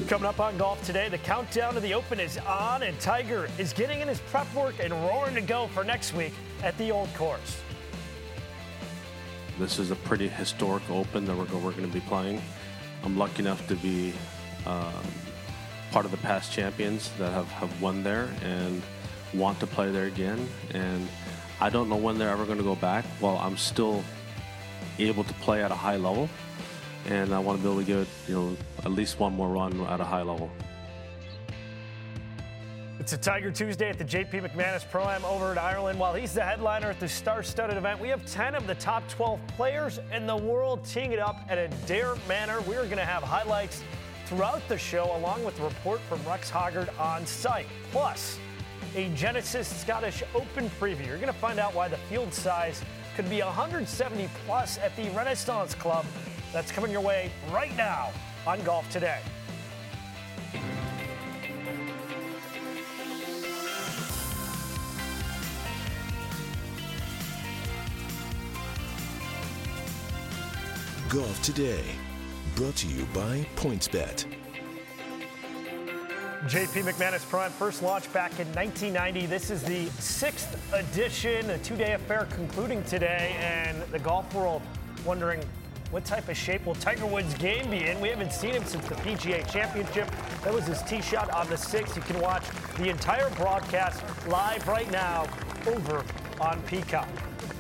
Coming up on Golf Today, the countdown to the Open is on, and Tiger is getting in his prep work and roaring to go for next week at the Old Course. This is a pretty historic Open that we're going to be playing. I'm lucky enough to be part of the past champions that have won there and want to play there again. And I don't know when they're ever going to go back. Well, I'm still able to play at a high level, and I want to be able to give it, at least one more run at a high level. It's a Tiger Tuesday at the JP McManus Pro-Am over in Ireland. While he's the headliner at the star-studded event, we have 10 of the top 12 players in the world teeing it up at a dare manner. We're going to have highlights throughout the show, along with a report from Rex Hoggard on site. Plus, a Genesis Scottish Open preview. You're going to find out why the field size could be 170 plus at the Renaissance Club. That's coming your way right now on Golf Today. Golf Today, brought to you by PointsBet. JP McManus Pro-Am first launched back in 1990. This is the 6th edition, a two-day affair concluding today, and the golf world wondering what type of shape will Tiger Woods' game be in. We haven't seen him since the PGA Championship. That was his tee shot on the 6th. You can watch the entire broadcast live right now over on Peacock.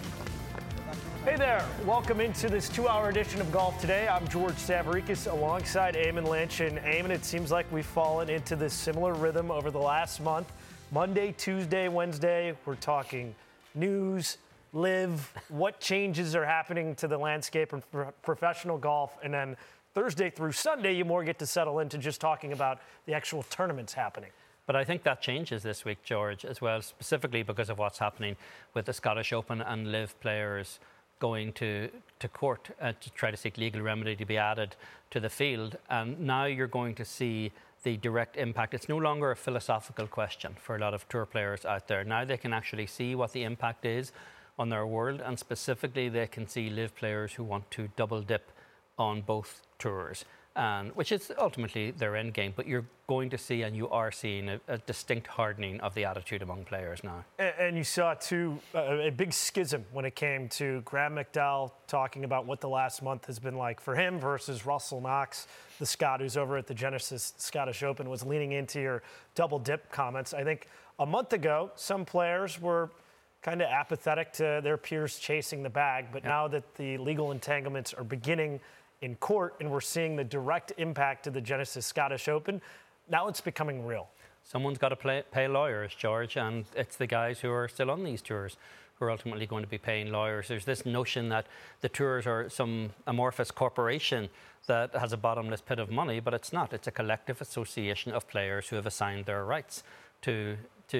Hey there, welcome into this 2-hour edition of Golf Today. I'm George Savaricas alongside Eamon Lynch. And Eamon, it seems like we've fallen into this similar rhythm over the last month. Monday, Tuesday, Wednesday, we're talking news, live, what changes are happening to the landscape of professional golf. And then Thursday through Sunday, you more get to settle into just talking about the actual tournaments happening. But I think that changes this week, George, as well, specifically because of what's happening with the Scottish Open and live players going to court to try to seek legal remedy to be added to the field. And now you're going to see the direct impact. It's no longer a philosophical question for a lot of tour players out there. Now they can actually see what the impact is on their world, and specifically they can see live players who want to double dip on both tours, which is ultimately their end game. But you're going to see, and you are seeing, a distinct hardening of the attitude among players now. And you saw, too, a big schism when it came to Graham McDowell talking about what the last month has been like for him versus Russell Knox, the Scot who's over at the Genesis Scottish Open, was leaning into your double dip comments. I think a month ago, some players were kind of apathetic to their peers chasing the bag, but now that the legal entanglements are beginning in court and we're seeing the direct impact to the Genesis Scottish Open, now it's becoming real. Someone's got to pay lawyers, George, and it's the guys who are still on these tours who are ultimately going to be paying lawyers. There's this notion that the tours are some amorphous corporation that has a bottomless pit of money, but it's not. It's a collective association of players who have assigned their rights to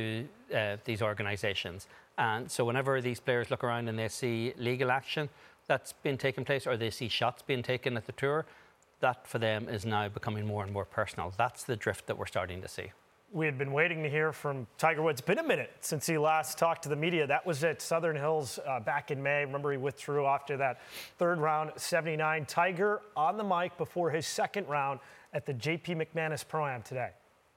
these organisations. And so whenever these players look around and they see legal action that's been taking place, or they see shots being taken at the tour, that for them is now becoming more and more personal. That's the drift that we're starting to see. We had been waiting to hear from Tiger Woods. It's been a minute since he last talked to the media. That was at Southern Hills back in May. Remember, he withdrew after that third round, 79. Tiger on the mic before his second round at the JP McManus Pro-Am today.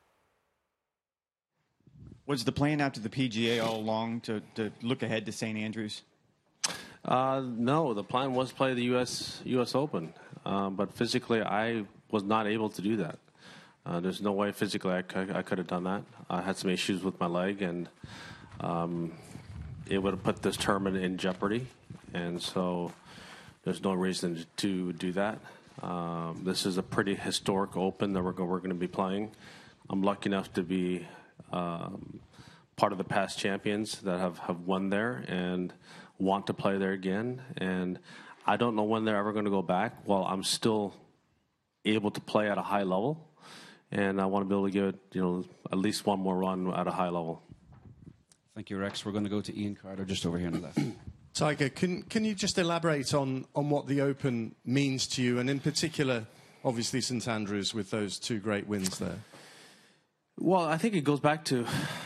Was the plan after the PGA all along to look ahead to St. Andrews? No, the plan was to play the U.S. Open, but physically I was not able to do that. There's no way physically I could have done that. I had some issues with my leg, and it would have put this tournament in jeopardy, and so there's no reason to do that. This is a pretty historic Open that we're going to be playing. I'm lucky enough to be part of the past champions that have won there and want to play there again. And I don't know when they're ever going to go back. Well, I'm still able to play at a high level, and I want to be able to give it, at least one more run at a high level. Thank you, Rex. We're going to go to Ian Carter just over here on the left. Tiger, can you just elaborate on what the Open means to you, and in particular, obviously, St. Andrews with those two great wins there? Well, I think it goes back to,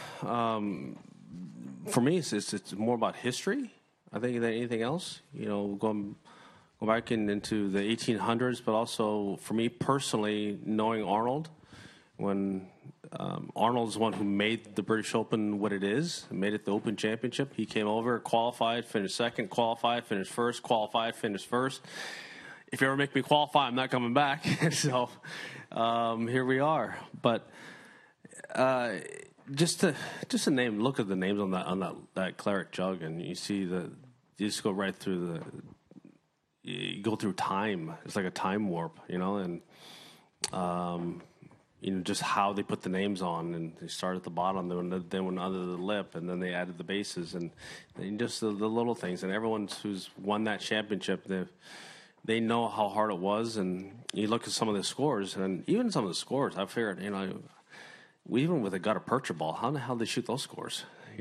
for me, it's more about history, I think, than anything else. Going back into the 1800s, but also for me personally, knowing Arnold when Arnold's the one who made the British Open what it is, made it the Open Championship. He came over, qualified, finished second, qualified, finished first, qualified, finished first. If you ever make me qualify, I'm not coming back. So here we are. But just to name, look at the names on that claret jug, and you see you just go right through you go through time. It's like a time warp, and just how they put the names on, and they start at the bottom, then went under the lip, and then they added the bases, and just the little things. And everyone who's won that championship, they know how hard it was. And you look at some of the scores, and even some of the scores, I figured, even with a gutta percha ball, how the hell they shoot those scores?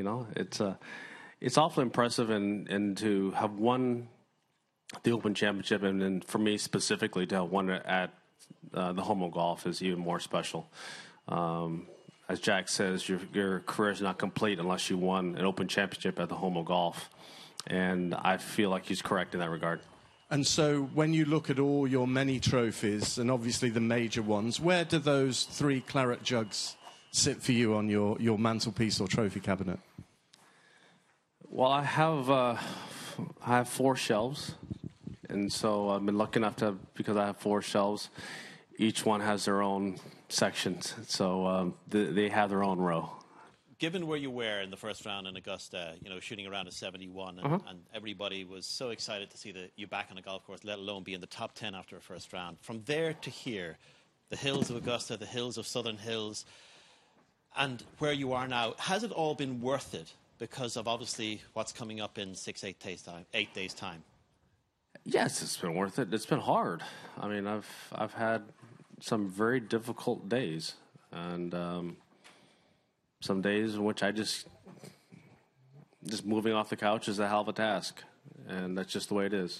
It's awfully impressive, and to have won the Open Championship, and then for me specifically to have won it at the Home of Golf is even more special. As Jack says, your career is not complete unless you won an Open Championship at the Home of Golf, and I feel like he's correct in that regard. And so when you look at all your many trophies, and obviously the major ones, where do those 3 claret jugs sit for you on your mantelpiece or trophy cabinet? Well, I have 4 shelves, and so I've been lucky enough because I have 4 shelves, each one has their own sections, so they have their own row. Given where you were in the first round in Augusta, shooting around a 71, and everybody was so excited to see you back on a golf course, let alone be in the top 10 after a first round. From there to here, the hills of Augusta, the hills of Southern Hills, and where you are now, has it all been worth it because of obviously what's coming up in 8 days' time? Yes, it's been worth it. It's been hard. I mean, I've had some very difficult days, and some days in which I just moving off the couch is a hell of a task, and that's just the way it is.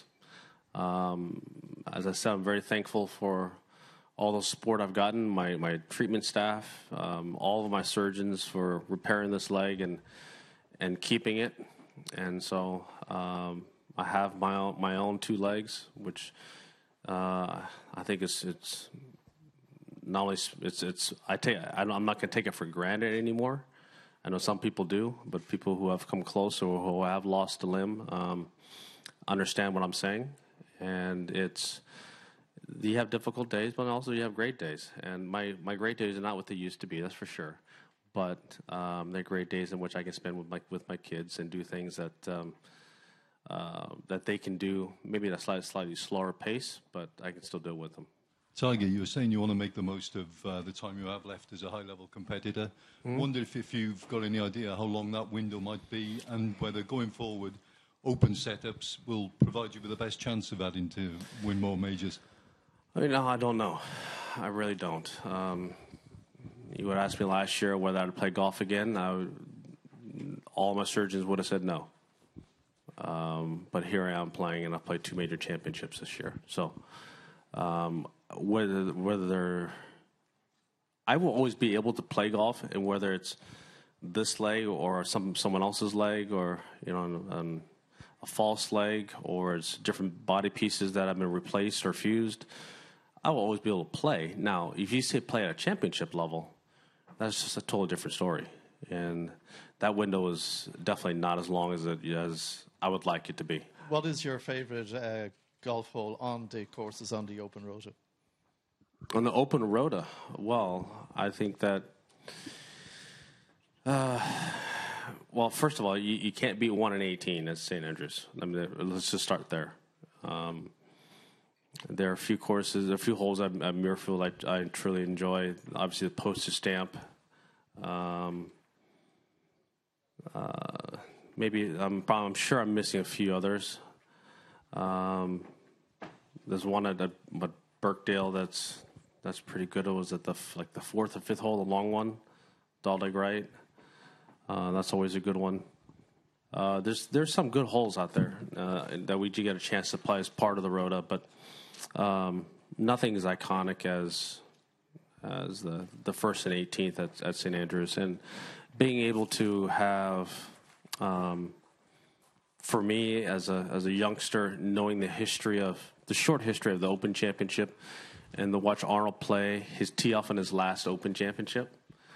As I said, I'm very thankful for all the support I've gotten, my treatment staff, all of my surgeons for repairing this leg and keeping it, and so I have my own 2 legs, which I think it's not only I'm not going to take it for granted anymore. I know some people do, but people who have come close or who have lost a limb understand what I'm saying. And you have difficult days, but also you have great days. And my great days are not what they used to be, that's for sure. But they're great days in which I can spend with my kids and do things that they can do, maybe at a slightly slower pace, but I can still do it with them. Tiger, you were saying you want to make the most of the time you have left as a high-level competitor. Wondered if you've got any idea how long that window might be, and whether going forward, open setups will provide you with the best chance of adding to win more majors. I don't know. I really don't. You would ask me last year whether I'd play golf again. All my surgeons would have said no. But here I am playing, and I've played 2 major championships this year. So whether I will always be able to play golf, and whether it's this leg or someone else's leg, or a false leg, or it's different body pieces that have been replaced or fused, I will always be able to play. Now, if you say play at a championship level, that's just a totally different story, and that window is definitely not as long as I would like it to be. What is your favorite golf hole on the courses on the Open Rota? On the Open Rota, well, I think that, first of all, you can't beat 1 in 18 at St. Andrews. I mean, let's just start there. There are a few courses, a few holes at Muirfield I truly enjoy. Obviously, the postage stamp. Maybe I'm sure I'm missing a few others. There's one at Birkdale that's pretty good. It was at the 4th or 5th hole, the long one, Daldig right. That's always a good one. There's some good holes out there that we do get a chance to play as part of the Rota, but nothing as iconic as the 1st and 18th at St. Andrews. And being able to have, for me as a youngster, knowing the short history of the Open Championship, and to watch Arnold play his tee off in his last Open Championship,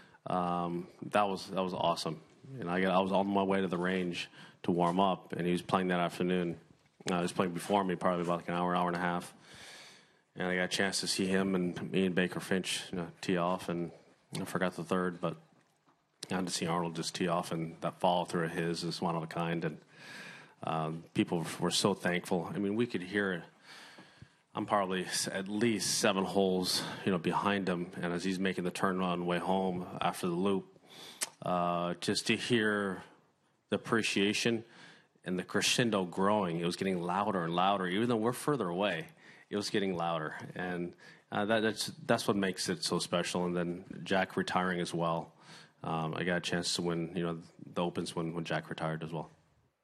that was awesome. And I was on my way to the range to warm up, and he was playing that afternoon. He was playing before me, probably about like an hour and a half. And I got a chance to see him and me and Baker Finch tee off, and I forgot the third, but I had to see Arnold just tee off, and that follow through of his is one of a kind. And people were so thankful. I mean, we could hear it. I'm probably at least 7 holes, behind him, and as he's making the turn on the way home after the loop, just to hear the appreciation and the crescendo growing. It was getting louder and louder, even though we're further away. It was getting louder, and that's what makes it so special. And then Jack retiring as well. I got a chance to win, the Opens when Jack retired as well.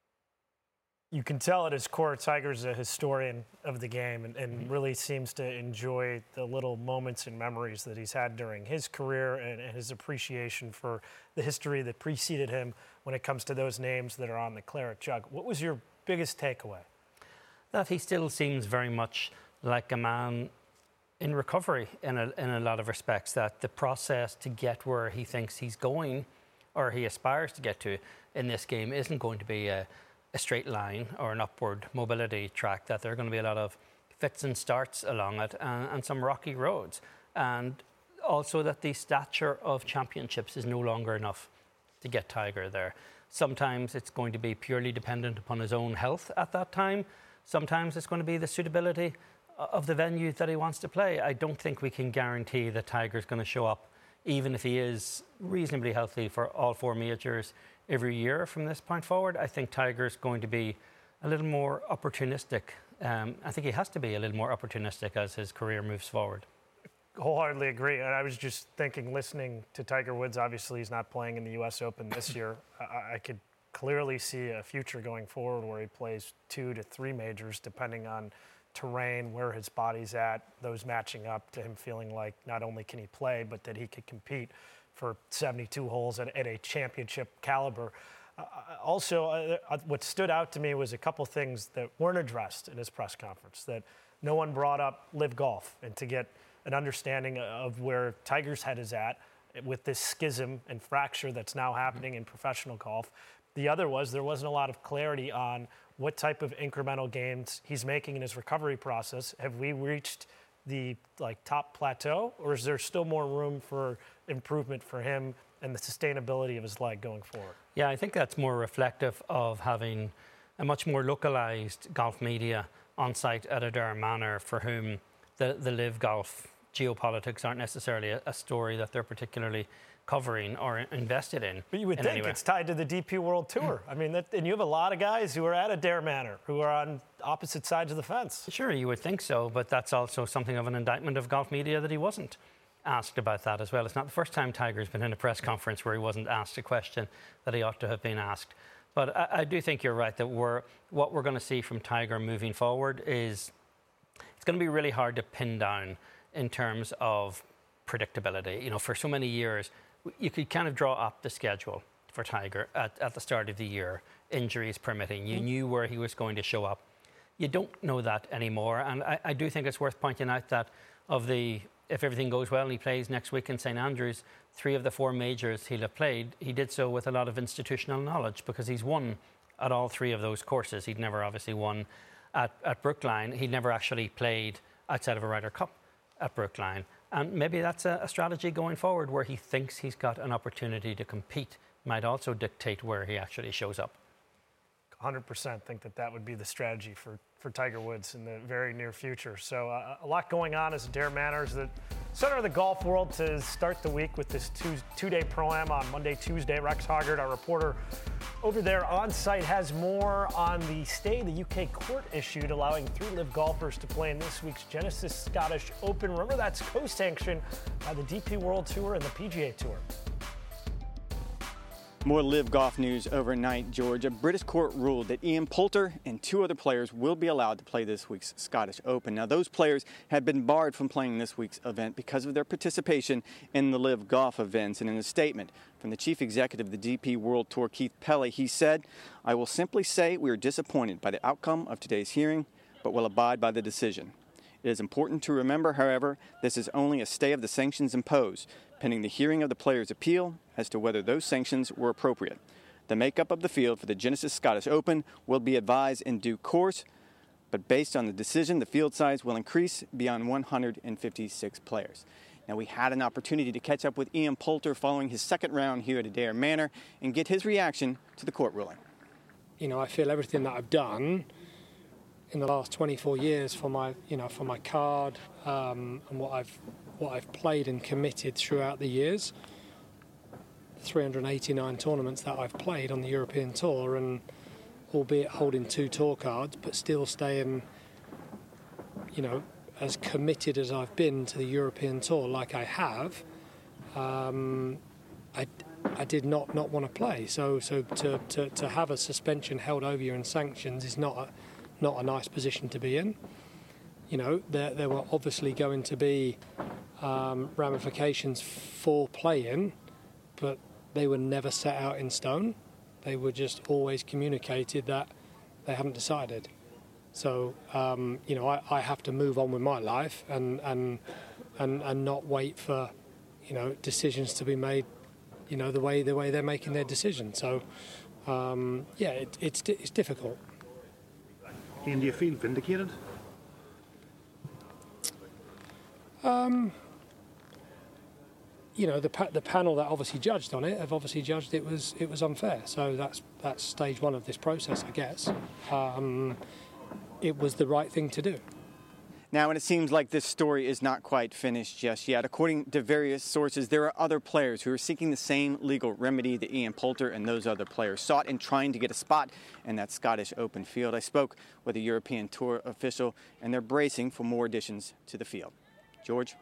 You can tell at his core, Tiger's a historian of the game and really seems to enjoy the little moments and memories that he's had during his career and his appreciation for the history that preceded him when it comes to those names that are on the claret jug. What was your biggest takeaway? That he still seems very much like a man in recovery in a lot of respects, that the process to get where he thinks he's going or he aspires to get to in this game isn't going to be a straight line or an upward mobility track, that there are going to be a lot of fits and starts along it and some rocky roads. And also that the stature of championships is no longer enough to get Tiger there. Sometimes it's going to be purely dependent upon his own health at that time. Sometimes it's going to be the suitability of the venue that he wants to play. I don't think we can guarantee that Tiger's going to show up, even if he is reasonably healthy, for all 4 majors every year from this point forward. I think Tiger's going to be a little more opportunistic. I think he has to be a little more opportunistic as his career moves forward. Wholeheartedly agree. And I was just thinking, listening to Tiger Woods, obviously he's not playing in the U.S. Open this year. I could clearly see a future going forward where he plays 2 to 3 majors, depending on terrain, where his body's at, those matching up to him feeling like not only can he play, but that he could compete for 72 holes at a championship caliber. Also, what stood out to me was a couple things that weren't addressed in his press conference, that no one brought up Live Golf, and to get an understanding of where Tiger's head is at with this schism and fracture that's now happening in professional golf. The other was there wasn't a lot of clarity on what type of incremental gains he's making in his recovery process. Have we reached the top plateau, or is there still more room for improvement for him and the sustainability of his leg going forward? Yeah, I think that's more reflective of having a much more localized golf media on site at Adare Manor, for whom the Live Golf geopolitics aren't necessarily a story that they're particularly covering or invested in. But you would think it's tied to the DP World Tour. I mean, and you have a lot of guys who are at Adare Manor who are on opposite sides of the fence. Sure, you would think so, but that's also something of an indictment of golf media that he wasn't asked about that as well. It's not the first time Tiger's been in a press conference where he wasn't asked a question that he ought to have been asked. But I do think you're right that what we're going to see from Tiger moving forward is it's going to be really hard to pin down in terms of predictability. For so many years, you could kind of draw up the schedule for Tiger at the start of the year, injuries permitting. You knew where he was going to show up. You don't know that anymore. And I do think it's worth pointing out that if everything goes well and he plays next week in St. Andrews, 3 of the 4 majors he'll have played, he did so with a lot of institutional knowledge, because he's won at all 3 of those courses. He'd never obviously won at Brookline. He'd never actually played outside of a Ryder Cup at Brookline. And maybe that's a strategy going forward, where he thinks he's got an opportunity to compete, might also dictate where he actually shows up. 100% think that would be the strategy for Tiger Woods in the very near future. So a lot going on as Adare Manor is the center of the golf world to start the week with this two-day Pro-Am on Monday, Tuesday. Rex Hoggard, our reporter over there on site, has more on the stay the UK court issued, allowing 3 Live golfers to play in this week's Genesis Scottish Open. Remember, that's co-sanctioned by the DP World Tour and the PGA Tour. More Live Golf news overnight, George. A British court ruled that Ian Poulter and 2 other players will be allowed to play this week's Scottish Open. Now, those players had been barred from playing this week's event because of their participation in the Live Golf events. And in a statement from the chief executive of the DP World Tour, Keith Pelley, he said, "I will simply say we are disappointed by the outcome of today's hearing, but will abide by the decision." It is important to remember, however, this is only a stay of the sanctions imposed, pending the hearing of the players' appeal as to whether those sanctions were appropriate. The makeup of the field for the Genesis Scottish Open will be advised in due course, but based on the decision, the field size will increase beyond 156 players. Now, we had an opportunity to catch up with Ian Poulter following his second round here at Adare Manor and get his reaction to the court ruling. You know, I feel everything that I've done in the last 24 years for my card and what I've played and committed throughout the years. 389 tournaments that I've played on the European Tour, and albeit holding 2 tour cards, but still staying, you know, as committed as I've been to the European Tour, like I have. I did not want to play. So to have a suspension held over you and sanctions is not a nice position to be in. You know, there were obviously going to be ramifications for playing, but they were never set out in stone. They were just always communicated that they haven't decided. So, you know, I have to move on with my life and not wait for, you know, decisions to be made, you know, the way they're making their decision. So, yeah, it's difficult. And do you feel vindicated? You know, the panel that obviously judged on it have obviously judged it was unfair. So that's stage 1 of this process, I guess. It was the right thing to do. Now, and it seems like this story is not quite finished just yet. According to various sources, there are other players who are seeking the same legal remedy that Ian Poulter and those other players sought in trying to get a spot in that Scottish Open field. I spoke with a European Tour official, and they're bracing for more additions to the field. George?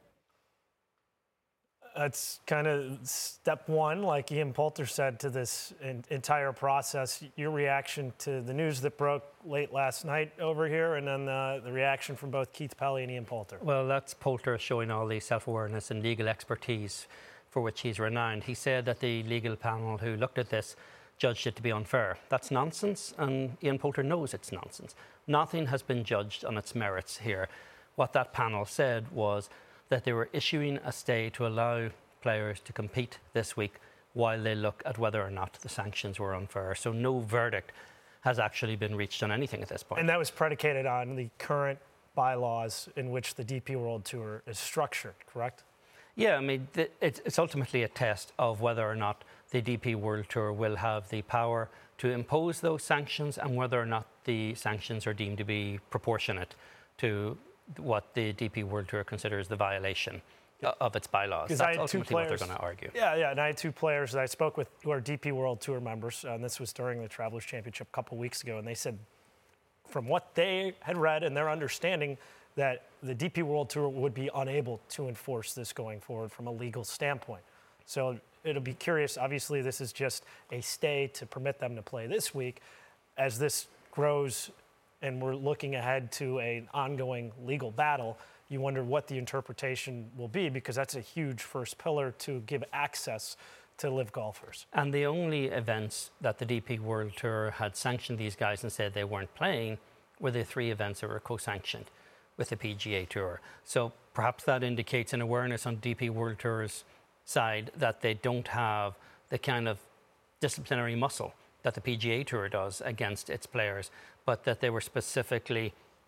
That's kind of step 1, like Ian Poulter said, to this entire process. Your reaction to the news that broke late last night over here, and then the reaction from both Keith Pelley and Ian Poulter. Well, that's Poulter showing all the self-awareness and legal expertise for which he's renowned. He said that the legal panel who looked at this judged it to be unfair. That's nonsense, and Ian Poulter knows it's nonsense. Nothing has been judged on its merits here. What that panel said was that they were issuing a stay to allow players to compete this week while they look at whether or not the sanctions were unfair. So no verdict has actually been reached on anything at this point. And that was predicated on the current bylaws in which the DP World Tour is structured, correct? Yeah, I mean, it's ultimately a test of whether or not the DP World Tour will have the power to impose those sanctions and whether or not the sanctions are deemed to be proportionate to what the DP World Tour considers the violation of its bylaws. That's ultimately what they're going to argue. Yeah, and I had 2 players that I spoke with who are DP World Tour members, and this was during the Travelers Championship a couple weeks ago, and they said from what they had read and their understanding that the DP World Tour would be unable to enforce this going forward from a legal standpoint. So it'll be curious. Obviously, this is just a stay to permit them to play this week. As this grows and we're looking ahead to an ongoing legal battle, you wonder what the interpretation will be, because that's a huge first pillar to give access to live golfers. And the only events that the DP World Tour had sanctioned these guys and said they weren't playing were the 3 events that were co-sanctioned with the PGA Tour. So perhaps that indicates an awareness on DP World Tour's side that they don't have the kind of disciplinary muscle that the PGA Tour does against its players, but that they were specifically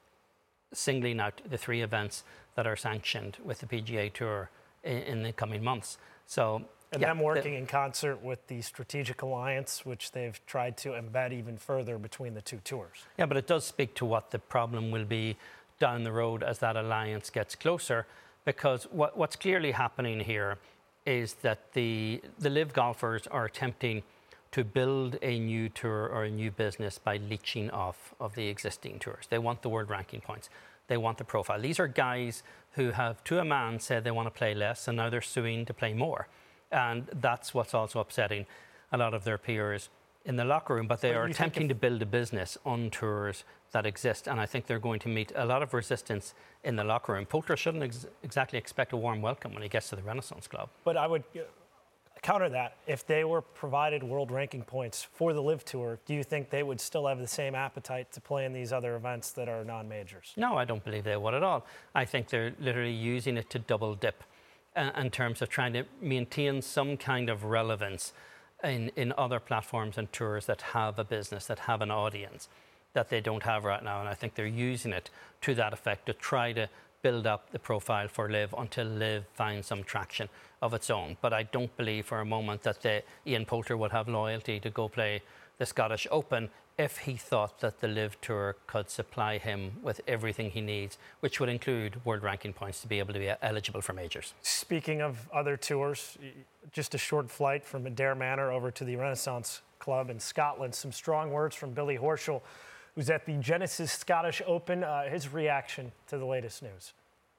singling out the 3 events that are sanctioned with the PGA Tour in the coming months. So, and them working in concert with the strategic alliance, which they've tried to embed even further between the 2 tours. Yeah, but it does speak to what the problem will be down the road as that alliance gets closer, because what's clearly happening here is that the live golfers are attempting to build a new tour or a new business by leeching off of the existing tours. They want the world ranking points. They want the profile. These are guys who have, to a man, said they want to play less, and now they're suing to play more. And that's what's also upsetting a lot of their peers in the locker room. But they are attempting to build a business on tours that exist, and I think they're going to meet a lot of resistance in the locker room. Poulter shouldn't exactly expect a warm welcome when he gets to the Renaissance Club. But I would counter that, if they were provided world ranking points for the LIV Tour, do you think they would still have the same appetite to play in these other events that are non-majors? No, I don't believe they would at all. I think they're literally using it to double dip in terms of trying to maintain some kind of relevance in other platforms and tours that have a business, that have an audience that they don't have right now. And I think they're using it to that effect to try to build up the profile for LIV until LIV finds some traction of its own. But I don't believe for a moment that Ian Poulter would have loyalty to go play the Scottish Open if he thought that the LIV Tour could supply him with everything he needs, which would include world ranking points to be able to be eligible for majors. Speaking of other tours, just a short flight from Adare Manor over to the Renaissance Club in Scotland. Some strong words from Billy Horschel, who's at the Genesis Scottish Open. His reaction to the latest news.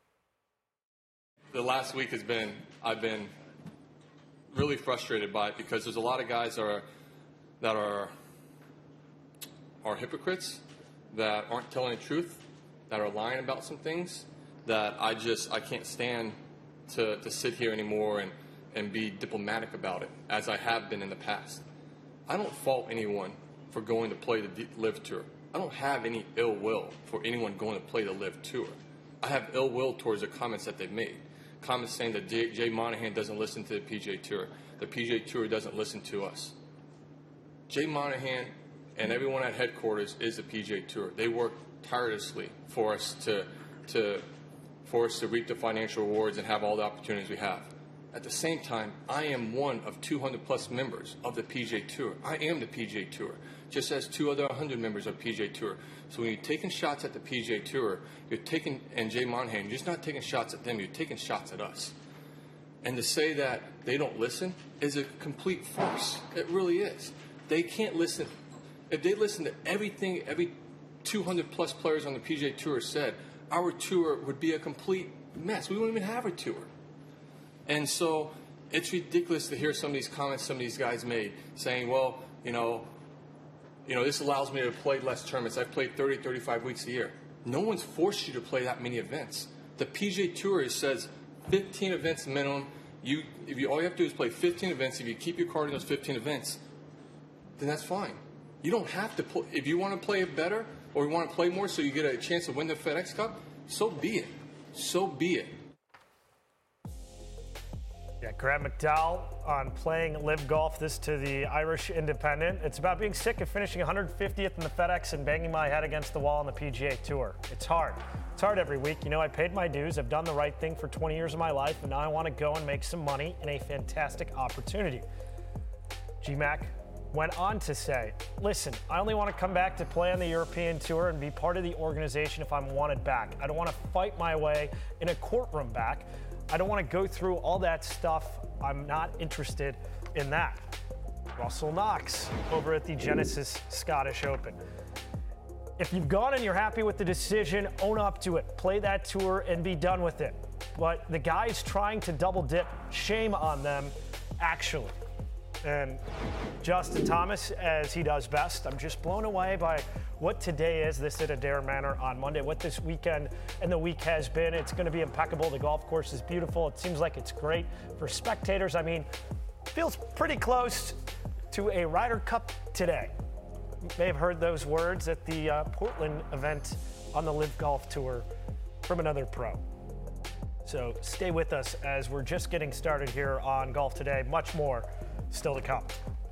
The last week I've been really frustrated by it because there's a lot of guys that are hypocrites, that aren't telling the truth, that are lying about some things that I can't stand to sit here anymore and be diplomatic about it as I have been in the past. I don't fault anyone for going to play the LIV Tour. I don't have any ill will for anyone going to play the LIV Tour. I have ill will towards the comments that they've made. Comments saying that Jay Monahan doesn't listen to the PGA Tour. The PGA Tour doesn't listen to us. Jay Monahan and everyone at headquarters is the PGA Tour. They work tirelessly for us to reap the financial rewards and have all the opportunities we have. At the same time, I am one of 200 plus members of the PGA Tour. I am the PGA Tour, just as 2 other 100 members of PGA Tour. So when you're taking shots at the PGA Tour, and Jay Monahan, you're just not taking shots at them, you're taking shots at us. And to say that they don't listen is a complete farce. It really is. They can't listen. If they listen to everything every 200 plus players on the PGA Tour said, our tour would be a complete mess. We wouldn't even have a tour. And so it's ridiculous to hear some of these comments some of these guys made saying, well, this allows me to play less tournaments. I've played 30, 35 weeks a year. No one's forced you to play that many events. The PGA Tour says 15 events minimum. All you have to do is play 15 events. If you keep your card in those 15 events, then that's fine. You don't have to play. If you want to play it better or you want to play more so you get a chance to win the FedEx Cup, so be it. So be it. Yeah, Graham McDowell on playing LIV Golf, this to the Irish Independent. It's about being sick of finishing 150th in the FedEx and banging my head against the wall on the PGA Tour. It's hard. It's hard every week. I paid my dues. I've done the right thing for 20 years of my life, and now I want to go and make some money in a fantastic opportunity. GMAC went on to say, listen, I only want to come back to play on the European Tour and be part of the organization if I'm wanted back. I don't want to fight my way in a courtroom back. I don't want to go through all that stuff. I'm not interested in that. Russell Knox over at the Genesis Scottish Open. If you've gone and you're happy with the decision, own up to it. Play that tour and be done with it. But the guys trying to double dip, shame on them, actually. And Justin Thomas, as he does best, I'm just blown away by what today is, this at Adare Manor on Monday, what this weekend and the week has been. It's going to be impeccable. The golf course is beautiful. It seems like it's great for spectators. I mean, feels pretty close to a Ryder Cup today. You may have heard those words at the Portland event on the LIV Golf Tour from another pro. So stay with us as we're just getting started here on Golf Today. Much more still to come.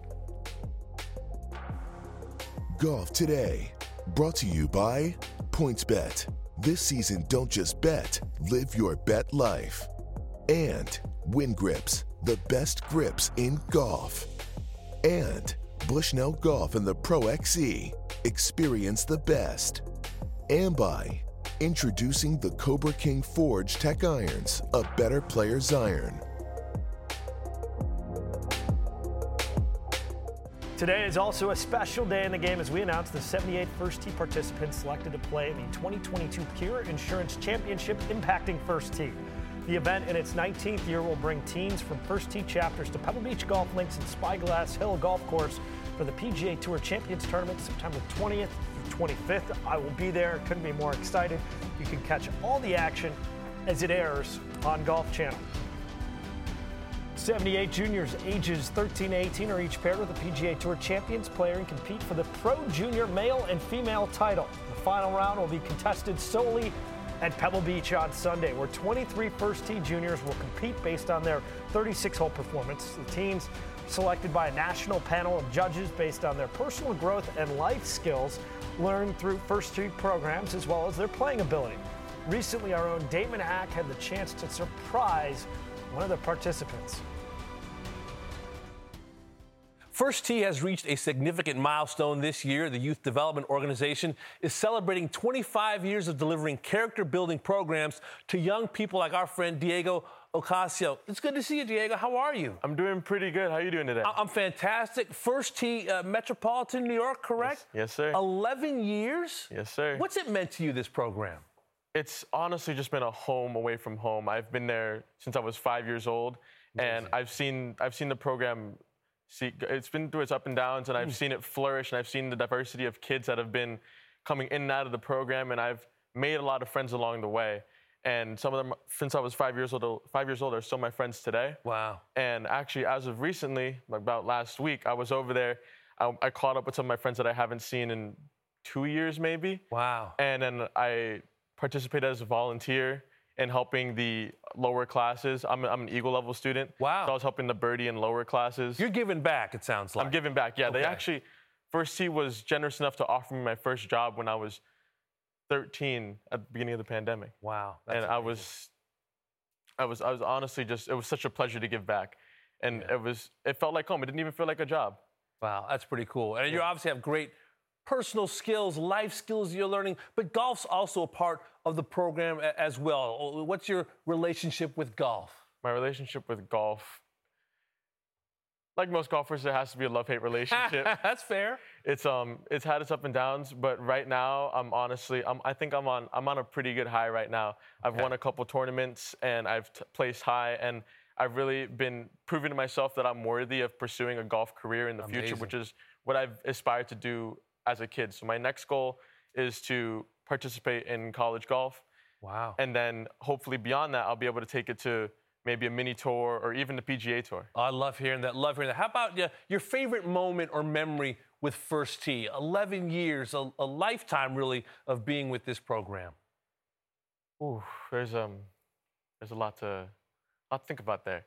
Golf Today, brought to you by PointsBet. This season, don't just bet, live your bet life. And Win Grips, the best grips in golf. And Bushnell Golf and the Pro XE, experience the best. And by introducing the Cobra King Forge Tech Irons, a better player's iron. Today is also a special day in the game as we announce the 78 First Tee participants selected to play in the 2022 Pure Insurance Championship impacting First Tee. The event in its 19th year will bring teams from First Tee chapters to Pebble Beach Golf Links and Spyglass Hill Golf Course for the PGA Tour Champions Tournament September 20th through 25th. I will be there. Couldn't be more excited. You can catch all the action as it airs on Golf Channel. 78 juniors ages 13 to 18 are each paired with a PGA Tour Champions player and compete for the Pro Junior male and female title. The final round will be contested solely at Pebble Beach on Sunday, where 23 first tee juniors will compete based on their 36-hole performance. The teams, selected by a national panel of judges based on their personal growth and life skills learned through first tee programs as well as their playing ability. Recently, our own Damon Hack had the chance to surprise one of the participants. First Tee has reached a significant milestone this year. The Youth Development Organization is celebrating 25 years of delivering character-building programs to young people like our friend Diego Ocasio. It's good to see you, Diego. How are you? I'm doing pretty good. How are you doing today? I'm fantastic. First Tee, Metropolitan New York, correct? Yes, sir. 11 years? Yes, sir. What's it meant to you, this program? It's honestly just been a home away from home. I've been there since I was 5 years old, and I've seen the program. It's been through its up and downs, and I've seen it flourish, and I've seen the diversity of kids that have been coming in and out of the program, and I've made a lot of friends along the way. And some of them, since I was 5 years old, are still my friends today. Wow. And actually, as of recently, about last week, I was over there. I caught up with some of my friends that I haven't seen in 2 years, maybe. Wow. And then I participated as a volunteer in helping the lower classes. I'm an Eagle level student. Wow. So I was helping the birdie and lower classes. You're giving back, it sounds like. I'm giving back, yeah. Okay. They actually, First Tee was generous enough to offer me my first job when I was 13 at the beginning of the pandemic. Wow. And I was honestly just, it was such a pleasure to give back. And it felt like home. It didn't even feel like a job. Wow, that's pretty cool. And you obviously have great personal skills, life skills you're learning, but golf's also a part of the program as well. What's your relationship with golf? My relationship with golf, like most golfers, it has to be a love-hate relationship. That's fair. It's had its up and downs, but right now I think I'm on a pretty good high right now. I've won a couple tournaments and I've placed high, and I've really been proving to myself that I'm worthy of pursuing a golf career in the future, which is what I've aspired to do as a kid. So my next goal is to participate in college golf. Wow. And then hopefully beyond that, I'll be able to take it to maybe a mini tour or even the PGA Tour. Oh, I love hearing that. How about your favorite moment or memory with First Tee? 11 years, a lifetime really of being with this program. Ooh, there's a lot to think about there.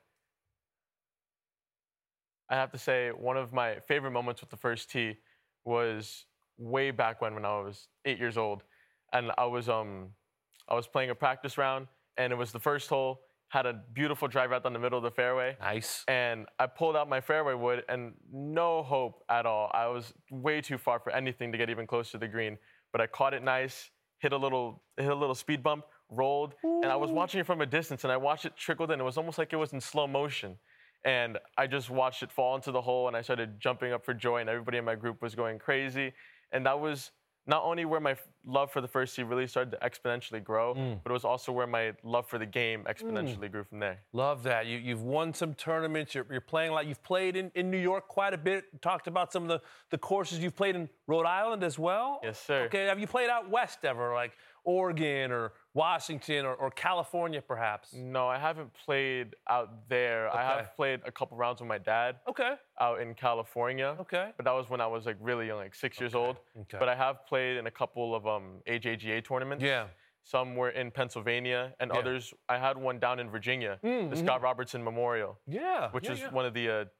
I have to say one of my favorite moments with the First Tee was way back when I was 8 years old, and I was playing a practice round, and it was the first hole. Had a beautiful drive out down the middle of the fairway. Nice. And I pulled out my fairway wood, and no hope at all. I was way too far for anything to get even close to the green, but I caught it nice, hit a little speed bump, rolled, and I was watching it from a distance, and I watched it trickle in. It was almost like it was in slow motion. And I just watched it fall into the hole, and I started jumping up for joy, and everybody in my group was going crazy. And that was not only where my love for the First Tee really started to exponentially grow, but it was also where my love for the game exponentially grew from there. Love that. You've won some tournaments. You're playing a lot. You've played in New York quite a bit. Talked about some of the courses you've played in Rhode Island as well. Yes, sir. Okay. Have you played out west ever, like Oregon or Washington or California, perhaps? No, I haven't played out there. Okay. I have played a couple rounds with my dad. Okay. Out in California. Okay. But that was when I was like really young, like 6 years old. Okay. But I have played in a couple of AJGA tournaments. Yeah. Some were in Pennsylvania, and others. I had one down in Virginia, the Scott Robertson Memorial. Yeah. Which is one of the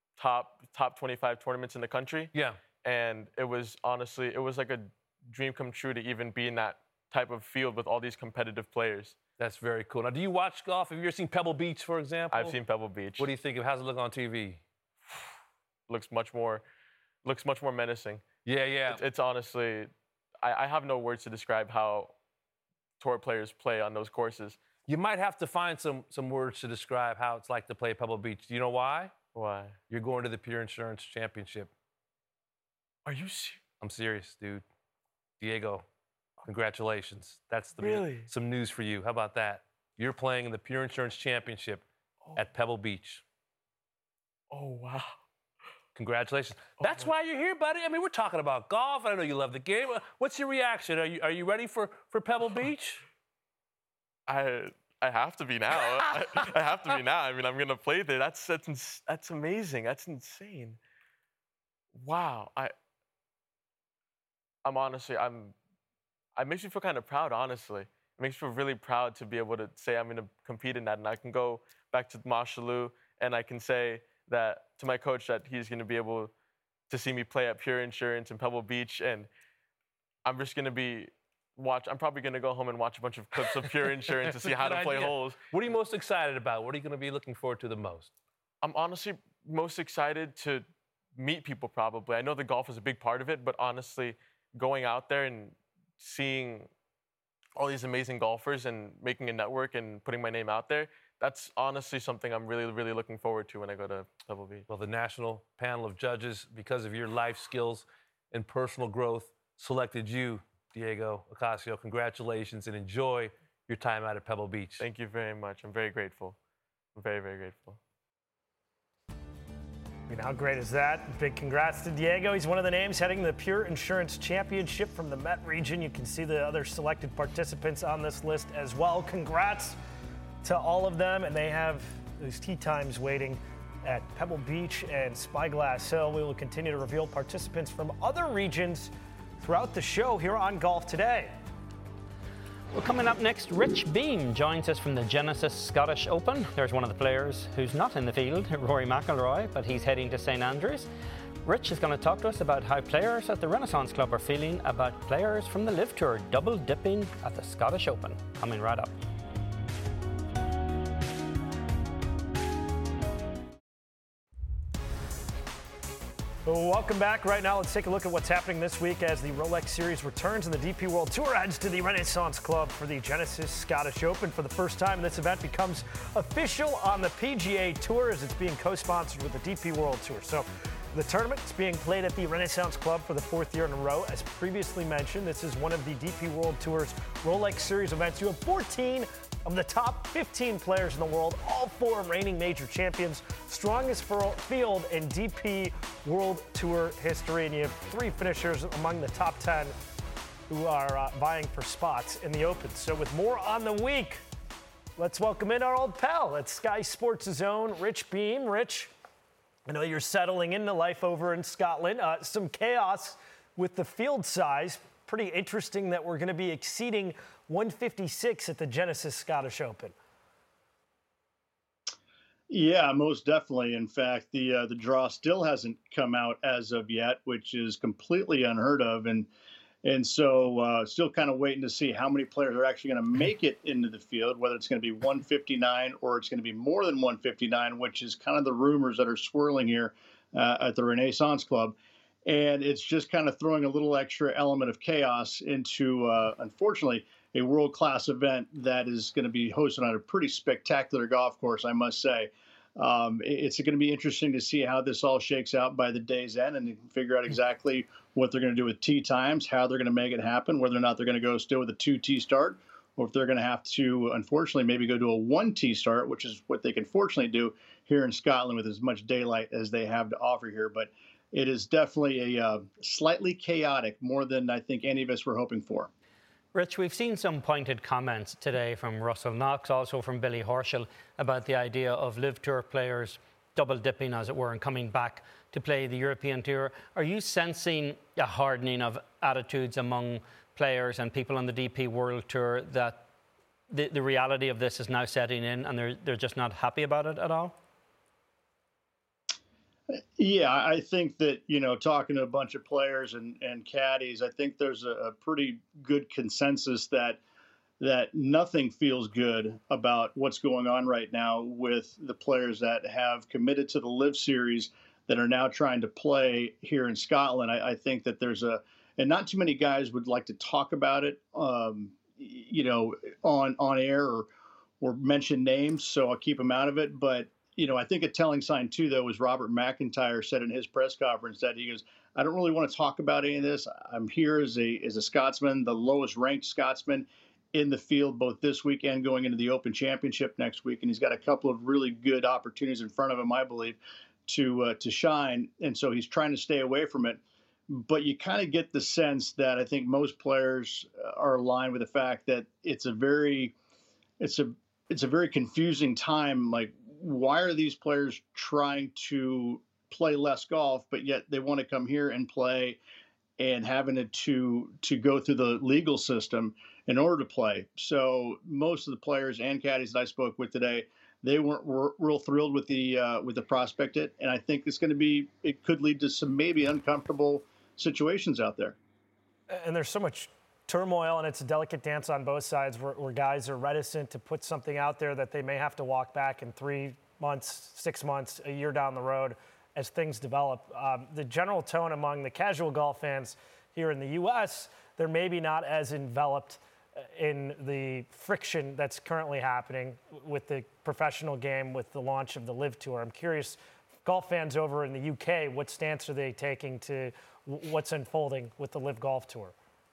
top 25 tournaments in the country. Yeah. And it was honestly, it was like a dream come true to even be in that type of field with all these competitive players. That's very cool. Now, do you watch golf? Have you ever seen Pebble Beach, for example? I've seen Pebble Beach. What do you think of how's it look on TV? Looks much more menacing. Yeah. It's honestly, I have no words to describe how tour players play on those courses. You might have to find some words to describe how it's like to play Pebble Beach. Do you know why? Why? You're going to the Pure Insurance Championship. Are you serious? I'm serious, dude. Diego, congratulations. That's some news for you. How about that? You're playing in the Pure Insurance Championship at Pebble Beach. Oh, wow. Congratulations. That's why you're here, buddy. I mean, we're talking about golf. I know you love the game. What's your reaction? Are you ready for Pebble Beach? I I have to be now. I have to be now. I mean, I'm going to play there. That's amazing. That's insane. Wow. I'm honestly, it makes me feel kind of proud, honestly. It makes me feel really proud to be able to say I'm going to compete in that, and I can go back to Mosholu and I can say that to my coach that he's going to be able to see me play at Pure Insurance in Pebble Beach, and I'm just going to I'm probably going to go home and watch a bunch of clips of Pure Insurance to see how to play holes. What are you most excited about? What are you going to be looking forward to the most? I'm honestly most excited to meet people, probably. I know the golf is a big part of it, but honestly, going out there and seeing all these amazing golfers and making a network and putting my name out there, that's honestly something I'm really, really looking forward to when I go to Pebble Beach. Well, the national panel of judges, because of your life skills and personal growth, selected you, Diego Ocasio. Congratulations, and enjoy your time out at Pebble Beach. Thank you very much. I'm very grateful. I'm very, very grateful. I mean, how great is that? Big congrats to Diego. He's one of the names heading the Pure Insurance Championship from the Met region. You can see the other selected participants on this list as well. Congrats to all of them, and they have these tee times waiting at Pebble Beach and Spyglass Hill. We will continue to reveal participants from other regions throughout the show here on Golf Today. Well, coming up next, Rich Beem joins us from the Genesis Scottish Open. There's one of the players who's not in the field, Rory McIlroy, but he's heading to St Andrews. Rich is going to talk to us about how players at the Renaissance Club are feeling about players from the Live Tour double dipping at the Scottish Open. Coming right up. Welcome back. Right now, let's take a look at what's happening this week as the Rolex Series returns and the DP World Tour adds to the Renaissance Club for the Genesis Scottish Open. For the first time, this event becomes official on the PGA Tour as it's being co-sponsored with the DP World Tour. So the tournament is being played at the Renaissance Club for the fourth year in a row. As previously mentioned, this is one of the DP World Tour's Rolex Series events. You have 14 of the top 15 players in the world, all four reigning major champions, strongest field in DP World Tour history, and you have three finishers among the top 10 who are vying for spots in the Open. So with more on the week, let's welcome in our old pal at Sky Sports' own Rich Beem. Rich, I know you're settling into life over in Scotland. Some chaos with the field size. Pretty interesting that we're going to be exceeding 156 at the Genesis Scottish Open. Yeah, most definitely. In fact, the draw still hasn't come out as of yet, which is completely unheard of, and so still kind of waiting to see how many players are actually going to make it into the field, whether it's going to be 159 or it's going to be more than 159, which is kind of the rumors that are swirling here at the Renaissance Club. And it's just kind of throwing a little extra element of chaos into, unfortunately, a world-class event that is going to be hosted on a pretty spectacular golf course, I must say. It's going to be interesting to see how this all shakes out by the day's end and figure out exactly what they're going to do with tee times, how they're going to make it happen, whether or not they're going to go still with a 2-tee start, or if they're going to have to, unfortunately, maybe go to a 1-tee start, which is what they can fortunately do here in Scotland with as much daylight as they have to offer here. But it is definitely a slightly chaotic, more than I think any of us were hoping for. Rich, we've seen some pointed comments today from Russell Knox, also from Billy Horschel, about the idea of Live Tour players double dipping, as it were, and coming back to play the European Tour. Are you sensing a hardening of attitudes among players and people on the DP World Tour that the reality of this is now setting in and they're just not happy about it at all? Yeah, I think that, talking to a bunch of players and caddies, I think there's a pretty good consensus that nothing feels good about what's going on right now with the players that have committed to the Live Series that are now trying to play here in Scotland. I think that there's and not too many guys would like to talk about it, on air or mention names, so I'll keep them out of it. But I think a telling sign, too, though, was Robert McIntyre said in his press conference that he goes, I don't really want to talk about any of this. I'm here as a Scotsman, the lowest ranked Scotsman in the field, both this week and going into the Open Championship next week. And he's got a couple of really good opportunities in front of him, I believe, to shine. And so he's trying to stay away from it. But you kind of get the sense that I think most players are aligned with the fact that it's a it's a very confusing time. Like, why are these players trying to play less golf, but yet they want to come here and play, and having it to go through the legal system in order to play? So most of the players and caddies that I spoke with today, they weren't real thrilled with the prospect. And I think it could lead to some maybe uncomfortable situations out there. And there's so much turmoil, and it's a delicate dance on both sides where guys are reticent to put something out there that they may have to walk back in 3 months, 6 months, a year down the road as things develop. The general tone among the casual golf fans here in the U.S., they're maybe not as enveloped in the friction that's currently happening with the professional game, with the launch of the LIV Tour. I'm curious, golf fans over in the U.K., what stance are they taking to what's unfolding with the LIV Golf Tour?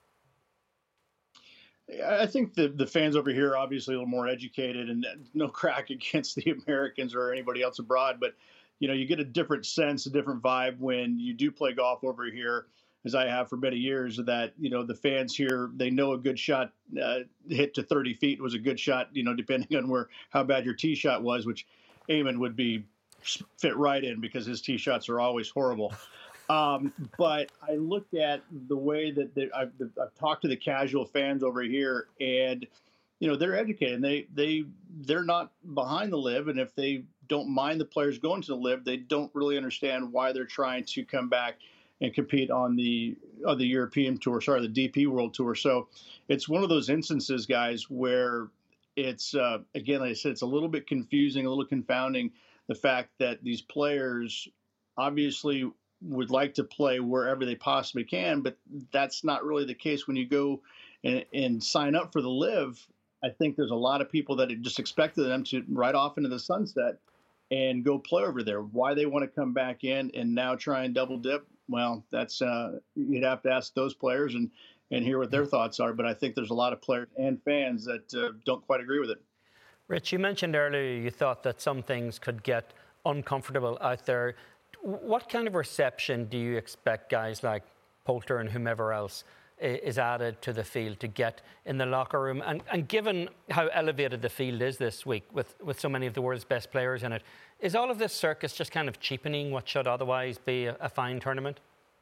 I think the fans over here are obviously a little more educated, and no crack against the Americans or anybody else abroad, but you get a different sense, a different vibe when you do play golf over here, as I have for many years, that the fans here, they know a good shot hit to 30 feet was a good shot, depending on how bad your tee shot was, which Eamon would be fit right in because his tee shots are always horrible. But I looked at the way that I've talked to the casual fans over here, and they're educated. And they're not behind the LIV, and if they don't mind the players going to the LIV, they don't really understand why they're trying to come back and compete on the European Tour, the DP World Tour. So it's one of those instances, guys, where it's again, like I said, it's a little bit confusing, a little confounding, the fact that these players obviously would like to play wherever they possibly can, but that's not really the case when you go and sign up for the LIV. I think there's a lot of people that just expected them to ride off into the sunset and go play over there. Why they want to come back in and now try and double dip, well, that's you'd have to ask those players and hear what their thoughts are. But I think there's a lot of players and fans that don't quite agree with it. Rich, you mentioned earlier you thought that some things could get uncomfortable out there. What kind of reception do you expect guys like Poulter and whomever else is added to the field to get in the locker room? And given how elevated the field is this week with so many of the world's best players in it, is all of this circus just kind of cheapening what should otherwise be a fine tournament?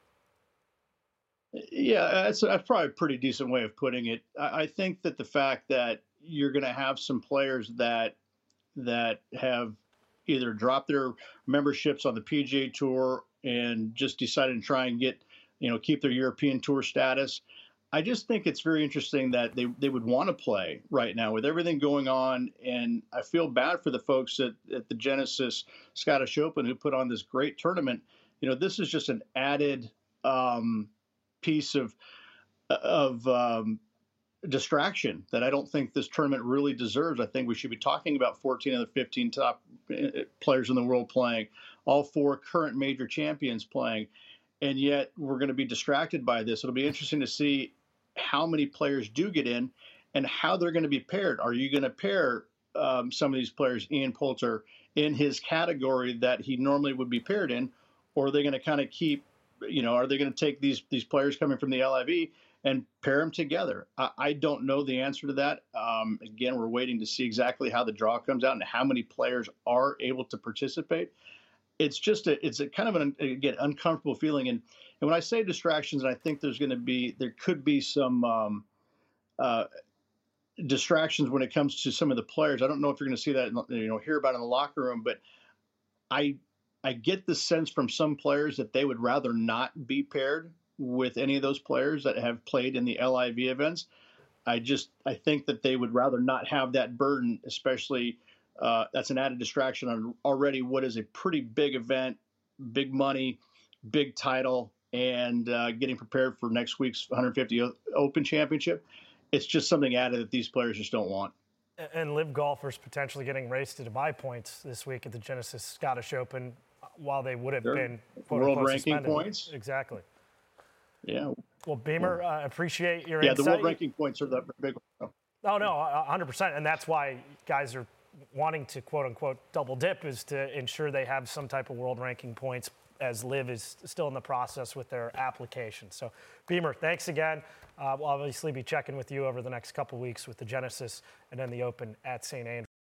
Yeah, that's probably a pretty decent way of putting it. I think that the fact that you're going to have some players that have either dropped their memberships on the PGA Tour and just decided to try and get, keep their European Tour status. I just think it's very interesting that they would want to play right now with everything going on. And I feel bad for the folks at the Genesis Scottish Open who put on this great tournament. This is just an added piece of distraction that I don't think this tournament really deserves. I think we should be talking about 14 of the 15 top players in the world playing, all 4 current major champions playing, and yet we're going to be distracted by this. It'll be interesting to see how many players do get in and how they're going to be paired. Are you going to pair some of these players, Ian Poulter, in his category that he normally would be paired in, or are they going to kind of keep, are they going to take these players coming from the LIV and pair them together? I don't know the answer to that. Again, we're waiting to see exactly how the draw comes out and how many players are able to participate. It's just it's a kind of an uncomfortable feeling. And when I say distractions, I think there could be some distractions when it comes to some of the players. I don't know if you're going to see that, hear about it in the locker room, but I get the sense from some players that they would rather not be paired with any of those players that have played in the LIV events. I think that they would rather not have that burden, especially that's an added distraction on already what is a pretty big event, big money, big title, and getting prepared for next week's 150 Open Championship. It's just something added that these players just don't want. And LIV golfers potentially getting raced to Dubai points this week at the Genesis Scottish Open while they would have been world ranking suspended. Points. Exactly. Yeah. Well, Beamer, appreciate your insight. insight. The world ranking points are the big one. Oh, no, 100%. And that's why guys are wanting to, quote unquote, double dip, is to ensure they have some type of world ranking points, as LIV is still in the process with their application. So, Beamer, thanks again. We'll obviously be checking with you over the next couple weeks with the Genesis and then the Open at St. Andrews.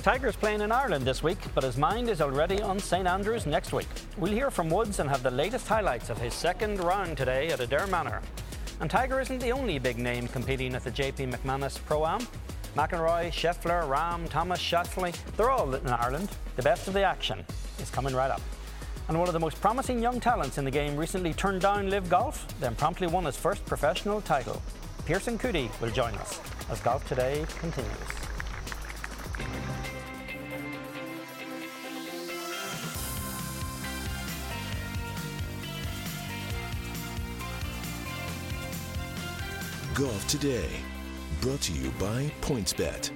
Tiger's playing in Ireland this week, but his mind is already on St Andrews next week. We'll hear from Woods and have the latest highlights of his second round today at Adare Manor. And Tiger isn't the only big name competing at the JP McManus Pro-Am. McIlroy, Scheffler, Rahm, Thomas, Schauffele, they're all in Ireland. The best of the action is coming right up. And one of the most promising young talents in the game recently turned down Live Golf, then promptly won his first professional title. Pearson Coody will join us as Golf Today continues. Golf Today, brought to you by PointsBet.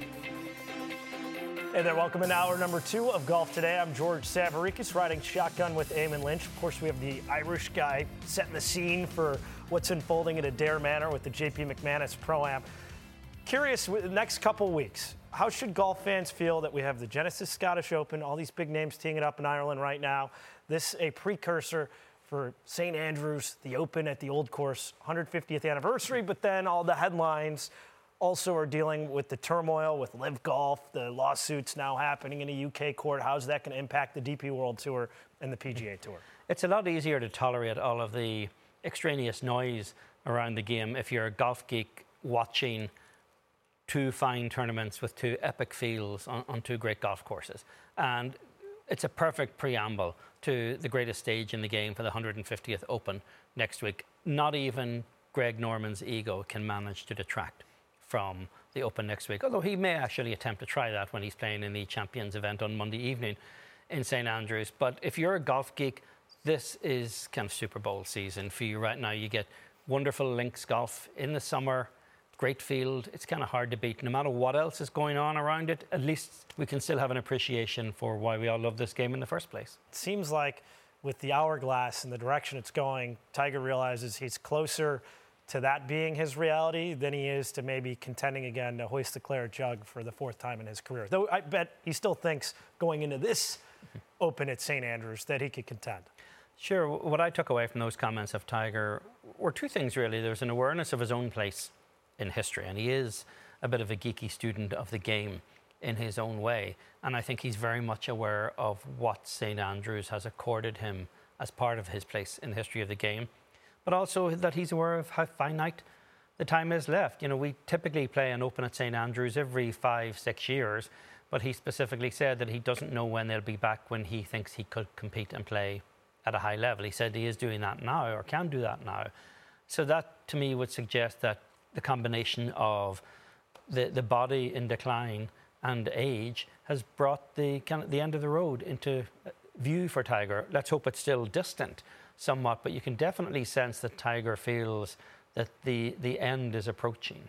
Hey there, welcome in hour number 2 of Golf Today. I'm George Savaricas, riding shotgun with Eamon Lynch. Of course, we have the Irish guy setting the scene for what's unfolding at Adare Manor with the JP McManus Pro-Am. Curious, with the next couple weeks, how should golf fans feel that we have the Genesis Scottish Open, all these big names teeing it up in Ireland right now, this a precursor for St Andrews, the Open at the Old Course, 150th anniversary, but then all the headlines also are dealing with the turmoil with Live Golf, the lawsuits now happening in a UK court. How's that going to impact the DP World Tour and the PGA Tour? It's a lot easier to tolerate all of the extraneous noise around the game if you're a golf geek watching 2 fine tournaments with 2 epic fields on 2 great golf courses. And it's a perfect preamble to the greatest stage in the game for the 150th Open next week. Not even Greg Norman's ego can manage to detract from the Open next week, although he may actually attempt to try that when he's playing in the Champions event on Monday evening in St Andrews. But if you're a golf geek, this is kind of Super Bowl season for you right now. You get wonderful links golf in the summer, great field. It's kind of hard to beat. No matter what else is going on around it, at least we can still have an appreciation for why we all love this game in the first place. It seems like with the hourglass and the direction it's going, Tiger realizes he's closer to that being his reality than he is to maybe contending again to hoist the claret jug for the 4th time in his career. Though I bet he still thinks going into this Open at St Andrews that he could contend. Sure. What I took away from those comments of Tiger were 2 things, really. There's an awareness of his own place in history, and he is a bit of a geeky student of the game in his own way. And I think he's very much aware of what St Andrews has accorded him as part of his place in the history of the game, but also that he's aware of how finite the time is left. You know, we typically play an Open at St Andrews every 5-6 years, but he specifically said that he doesn't know when they'll be back when he thinks he could compete and play at a high level. He said he is doing that now, or can do that now. So that, to me, would suggest that the combination of the body in decline and age has brought the end of the road into view for Tiger. Let's hope it's still distant somewhat, but you can definitely sense that Tiger feels that the end is approaching.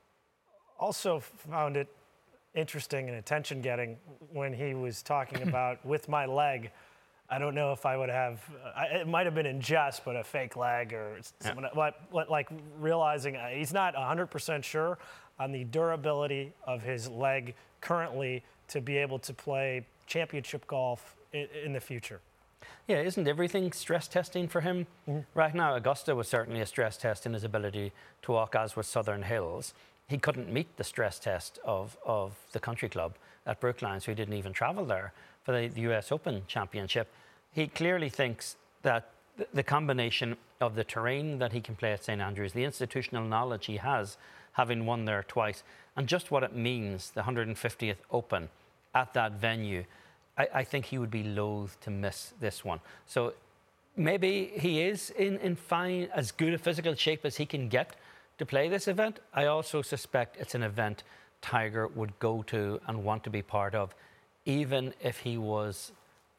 Also found it interesting and attention-getting when he was talking about with my leg. I don't know if I would have, it might have been in jest, but a fake leg or someone, like realizing he's not 100% sure on the durability of his leg currently to be able to play championship golf in the future. Yeah, isn't everything stress testing for him? Right now, Augusta was certainly a stress test in his ability to walk, as was Southern Hills. He couldn't meet the stress test of the country club at Brookline, so he didn't even travel there for the US Open Championship. He clearly thinks that the combination of the terrain that he can play at St Andrews, the institutional knowledge he has, having won there twice, and just what it means, the 150th Open at that venue, I think he would be loath to miss this one. So maybe he is in fine, as good a physical shape as he can get to play this event. I also suspect it's an event Tiger would go to and want to be part of, even if he was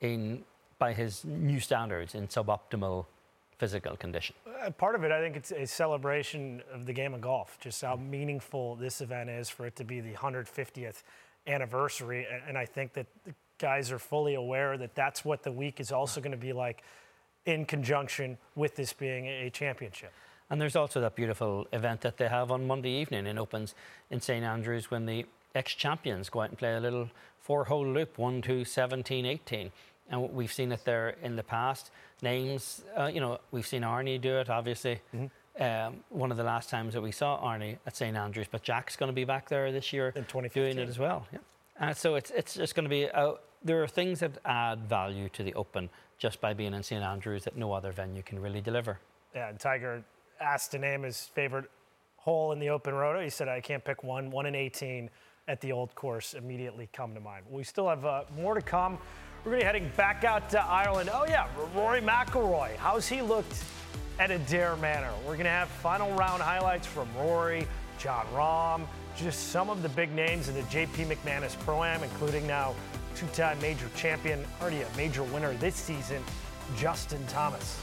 by his new standards, in suboptimal physical condition. Part of it, I think it's a celebration of the game of golf, just how meaningful this event is for it to be the 150th anniversary. And I think that the guys are fully aware that that's what the week is also going to be like in conjunction with this being a championship. And there's also that beautiful event that they have on Monday evening in Opens in St Andrews when the ex-champions go out and play a little 4-hole loop, 1, 2, 17, 18. And we've seen it there in the past. Names, we've seen Arnie do it, obviously. One of the last times that we saw Arnie at St Andrews, but Jack's going to be back there this year in 2015. doing it as well. Yeah. So it's just going to be, there are things that add value to the Open just by being in St Andrews that no other venue can really deliver. Yeah, and Tiger asked to name his favorite hole in the Open Roto. He said, I can't pick one. 1 in 18 at the old course immediately come to mind. We still have more to come. We're going to be heading back out to Ireland. Oh, yeah, Rory McIlroy. How's he looked at Adair Manor? We're going to have final round highlights from Rory, Jon Rahm, just some of the big names in the JP McManus Pro-Am, including now two-time major champion, already a major winner this season, Justin Thomas.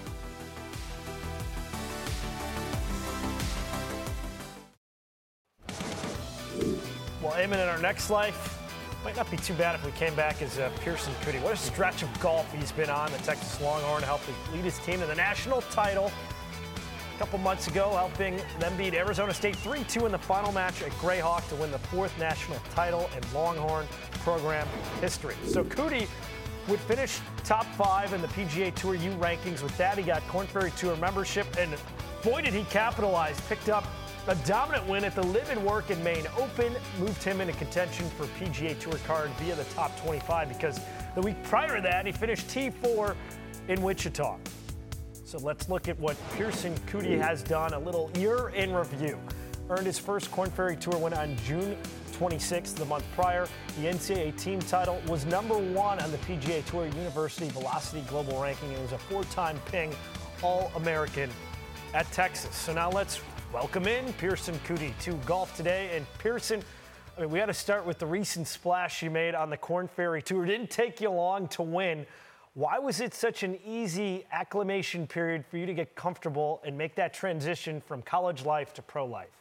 Well, Eamon, in our next life, might not be too bad if we came back as Pearson Coody. What a stretch of golf he's been on. The Texas Longhorn helped lead his team to the national title a couple months ago, helping them beat Arizona State 3-2 in the final match at Greyhawk to win the 4th national title in Longhorn program history. So Coody would finish top 5 in the PGA Tour U rankings. With that, he got Korn Ferry Tour membership, and boy, did he capitalize. Picked up a dominant win at the Live and Work in Maine Open, moved him into contention for PGA Tour card via the top 25, because the week prior to that, he finished T4 in Wichita. So let's look at what Pearson Coody has done. A little year in review. Earned his first Korn Ferry Tour win on June 26th, the month prior. The NCAA team title, was number 1 on the PGA Tour University Velocity Global Ranking. It was a 4-time Ping All-American at Texas. So now let's welcome in Pearson Coody to Golf Today. And Pearson, I mean, we had to start with the recent splash you made on the Korn Ferry Tour. It didn't take you long to win. Why was it such an easy acclimation period for you to get comfortable and make that transition from college life to pro life?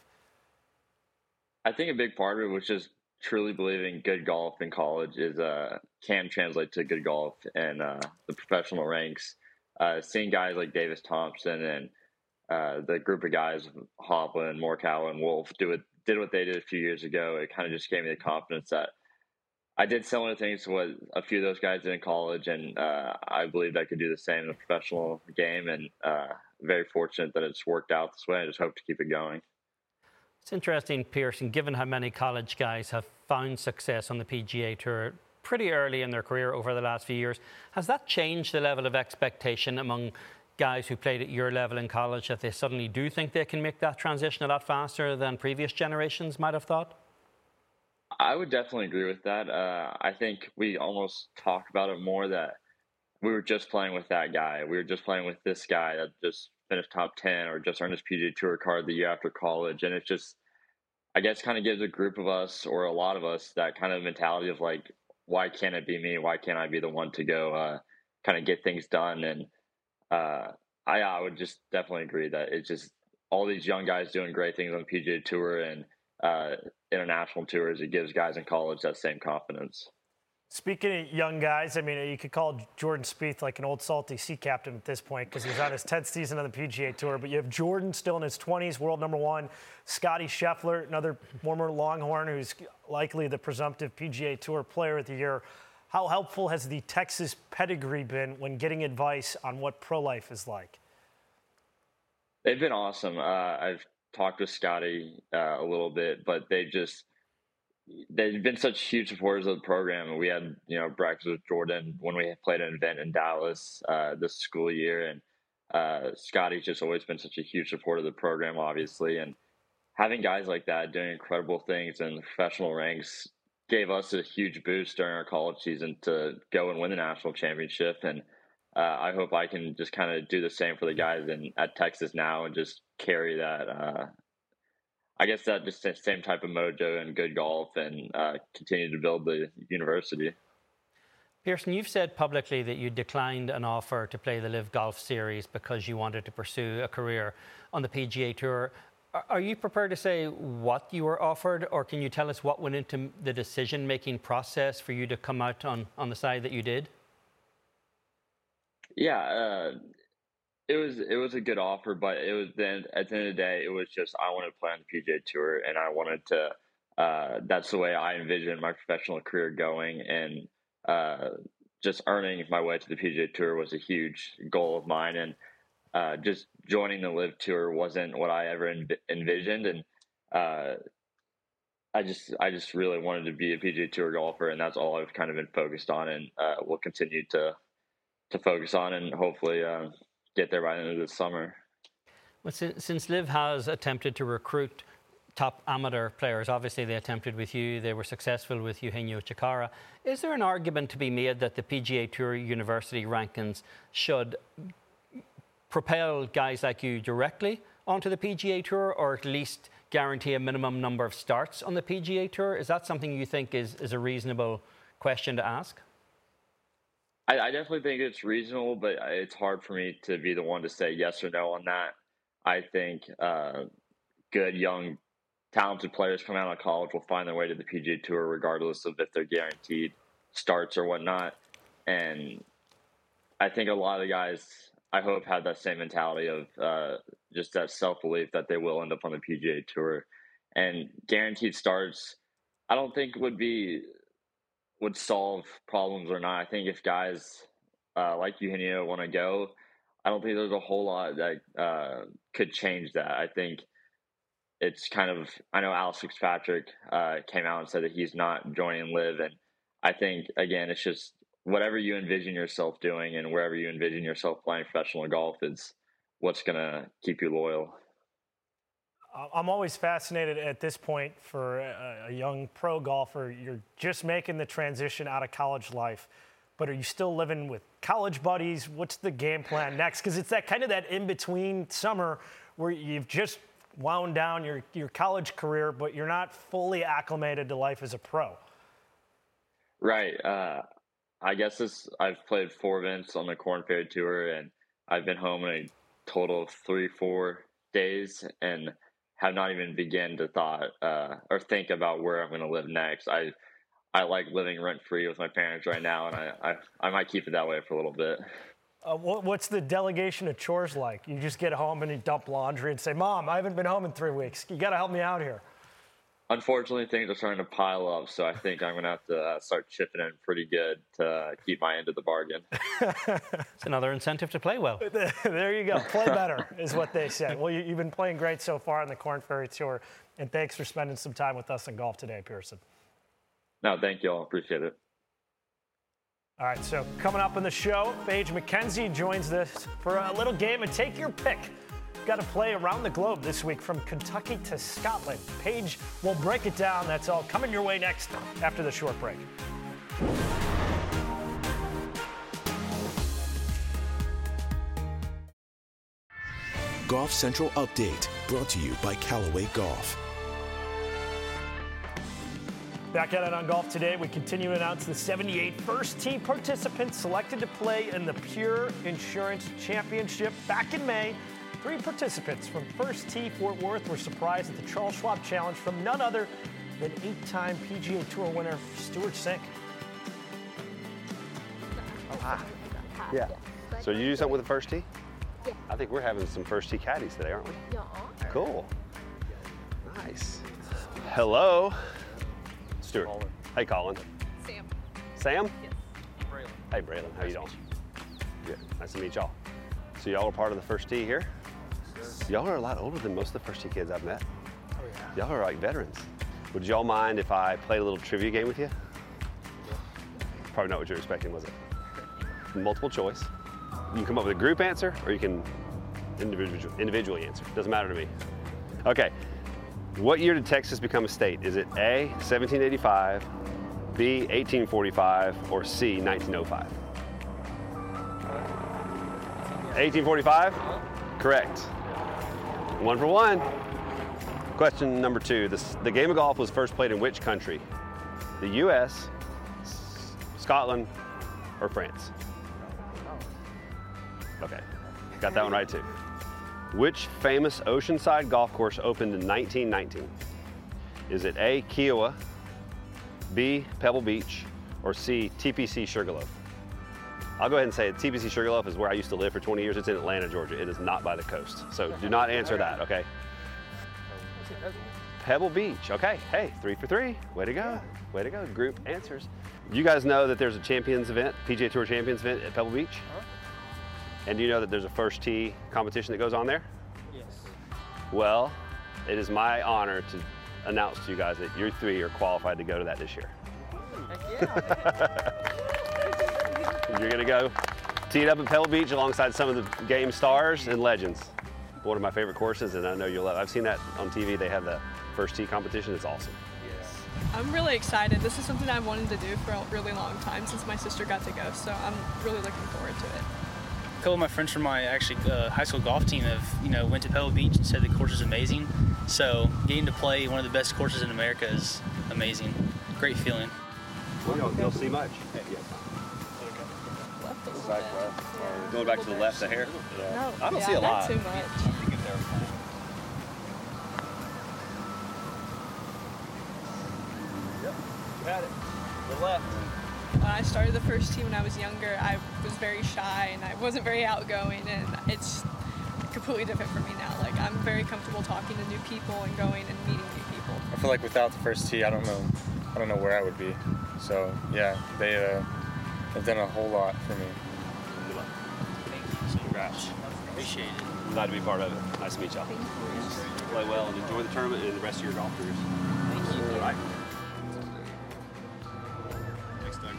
I think a big part of it was just truly believing good golf in college can translate to good golf and the professional ranks. Seeing guys like Davis Thompson and the group of guys, Hovland, Morikawa, and Wolf, did what they did a few years ago. It kind of just gave me the confidence that I did similar things to what a few of those guys did in college, and I believed I could do the same in the professional game, and very fortunate that it's worked out this way. I just hope to keep it going. It's interesting, Pearson, given how many college guys have found success on the PGA Tour pretty early in their career over the last few years, has that changed the level of expectation among guys who played at your level in college, that they suddenly do think they can make that transition a lot faster than previous generations might have thought? I would definitely agree with that. I think we almost talk about it more that we were just playing with that guy. We were just playing with this guy that just finished top 10 or just earned his PGA Tour card the year after college. And it's just, I guess, kind of gives a group of us, or a lot of us, that kind of mentality of like, why can't it be me? Why can't I be the one to go kind of get things done? And I would just definitely agree that it's just all these young guys doing great things on the PGA Tour and international tours. It gives guys in college that same confidence. Speaking of young guys, I mean, you could call Jordan Spieth like an old salty sea captain at this point, because he's on his 10th season on the PGA Tour. But you have Jordan still in his 20s, world number 1. Scotty Scheffler, another former Longhorn who's likely the presumptive PGA Tour Player of the Year. How helpful has the Texas pedigree been when getting advice on what pro life is like? They've been awesome. I've talked with Scotty a little bit, but they've been such huge supporters of the program. We had, breakfast with Jordan when we played an event in Dallas this school year. And Scotty's just always been such a huge supporter of the program, obviously. And having guys like that doing incredible things in the professional ranks gave us a huge boost during our college season to go and win the national championship. And I hope I can just kind of do the same for the guys at Texas now and just carry that I guess that just the same type of mojo and good golf and continue to build the university. Pearson, you've said publicly that you declined an offer to play the Live Golf Series because you wanted to pursue a career on the PGA Tour. Are you prepared to say what you were offered, or can you tell us what went into the decision-making process for you to come out on the side that you did? Yeah, it was a good offer, but it was then at the end of the day, it was just I wanted to play on the PGA Tour, and I wanted to. That's the way I envisioned my professional career going, and just earning my way to the PGA Tour was a huge goal of mine, and just joining the Live Tour wasn't what I ever envisioned, and I just really wanted to be a PGA Tour golfer, and that's all I've kind of been focused on, and will continue to focus on, and hopefully get there by the end of this summer. Well, since Liv has attempted to recruit top amateur players, obviously they attempted with you, they were successful with Eugenio Chacarra. Is there an argument to be made that the PGA Tour University rankings should propel guys like you directly onto the PGA Tour, or at least guarantee a minimum number of starts on the PGA Tour? Is that something you think is a reasonable question to ask? I definitely think it's reasonable, but it's hard for me to be the one to say yes or no on that. I think good, young, talented players coming out of college will find their way to the PGA Tour regardless of if they're guaranteed starts or whatnot. And I think a lot of the guys, I hope, have that same mentality of just that self-belief that they will end up on the PGA Tour. And guaranteed starts, I don't think would solve problems or not. I think if guys like Eugenio want to go, I don't think there's a whole lot that could change that. I think it's kind of, I know Alex Fitzpatrick came out and said that he's not joining Liv. And I think, again, it's just whatever you envision yourself doing and wherever you envision yourself playing professional golf, it's what's going to keep you loyal. I'm always fascinated at this point for a young pro golfer. You're just making the transition out of college life, but are you still living with college buddies? What's the game plan next? Because it's that kind of that in-between summer where you've just wound down your college career, but you're not fully acclimated to life as a pro. Right. I guess I've played 4 events on the Korn Ferry Tour, and I've been home in a total of 3-4 days, and have not even begun to think about where I'm going to live next. I like living rent-free with my parents right now, and I might keep it that way for a little bit. What's the delegation of chores like? You just get home and you dump laundry and say, Mom, I haven't been home in 3 weeks. You got to help me out here. Unfortunately, things are starting to pile up, so I think I'm going to have to start chipping in pretty good to keep my end of the bargain. It's another incentive to play well. There you go. Play better is what they said. Well, you've been playing great so far on the Korn Ferry Tour, and thanks for spending some time with us in golf today, Pearson. No, thank you all. Appreciate it. All right, so coming up on the show, Paige McKenzie joins us for a little game and take your pick. Got to play around the globe this week from Kentucky to Scotland. Paige will break it down. That's all coming your way next after the short break. Golf Central Update, brought to you by Callaway Golf. Back at it on Golf Today, we continue to announce the 78 First Tee participants selected to play in the Pure Insurance Championship back in May. 3 participants from First Tee Fort Worth were surprised at the Charles Schwab Challenge from none other than 8-time PGA Tour winner Stewart Cink. Oh, hi. Yeah. So you do something with the First Tee? Yeah. I think we're having some First Tee caddies today, aren't we? Yeah. Cool. Nice. Hello. Stewart. Colin. Hey, Colin. Sam. Sam? Yes. Braylon. Hey, Braylon. How you doing? Good. Nice to meet y'all. So y'all are part of the First Tee here? Y'all are a lot older than most of the First Tee kids I've met. Oh, yeah. Y'all are like veterans. Would y'all mind if I played a little trivia game with you? Probably not what you're expecting, was it? Multiple choice. You can come up with a group answer, or you can individually answer. Doesn't matter to me. Okay. What year did Texas become a state? Is it A, 1785, B, 1845, or C, 1905? 1845? Correct. 1 for 1. Question number 2. The game of golf was first played in which country? The U.S., Scotland, or France? Okay. Got that one right, too. Which famous oceanside golf course opened in 1919? Is it A, Kiowa, B, Pebble Beach, or C, TPC Sugarloaf? I'll go ahead and say it. TPC Sugarloaf is where I used to live for 20 years. It's in Atlanta, Georgia. It is not by the coast. So do not answer that, okay? Pebble Beach. Okay. Hey, 3 for 3. Way to go. Way to go. Group answers. You guys know that there's a Champions event, PGA Tour Champions event at Pebble Beach? And do you know that there's a First Tee competition that goes on there? Yes. Well, it is my honor to announce to you guys that you three are qualified to go to that this year. You're going to go tee it up at Pebble Beach alongside some of the game stars and legends. One of my favorite courses, and I know you'll love it. I've seen that on TV. They have the first tee competition. It's awesome. I'm really excited. This is something I've wanted to do for a really long time since my sister got to go, so I'm really looking forward to it. A couple of my friends from my high school golf team have went to Pebble Beach and said the course is amazing. So getting to play one of the best courses in America is amazing. Great feeling. You'll see much. Going back to the left, the hair? No, I don't see a lot. Not too much. Yep, you had it. The left. When I started the first team when I was younger, I was very shy and I wasn't very outgoing, and it's completely different for me now. Like, I'm very comfortable talking to new people and going and meeting new people. I feel like without the first tee, I don't know where I would be. So yeah, they've done a whole lot for me. Congrats. Appreciate it. Glad to be part of it. Nice to meet y'all. Play well and enjoy the tournament and the rest of your golf careers. Thank you. All right. Thanks, Doug.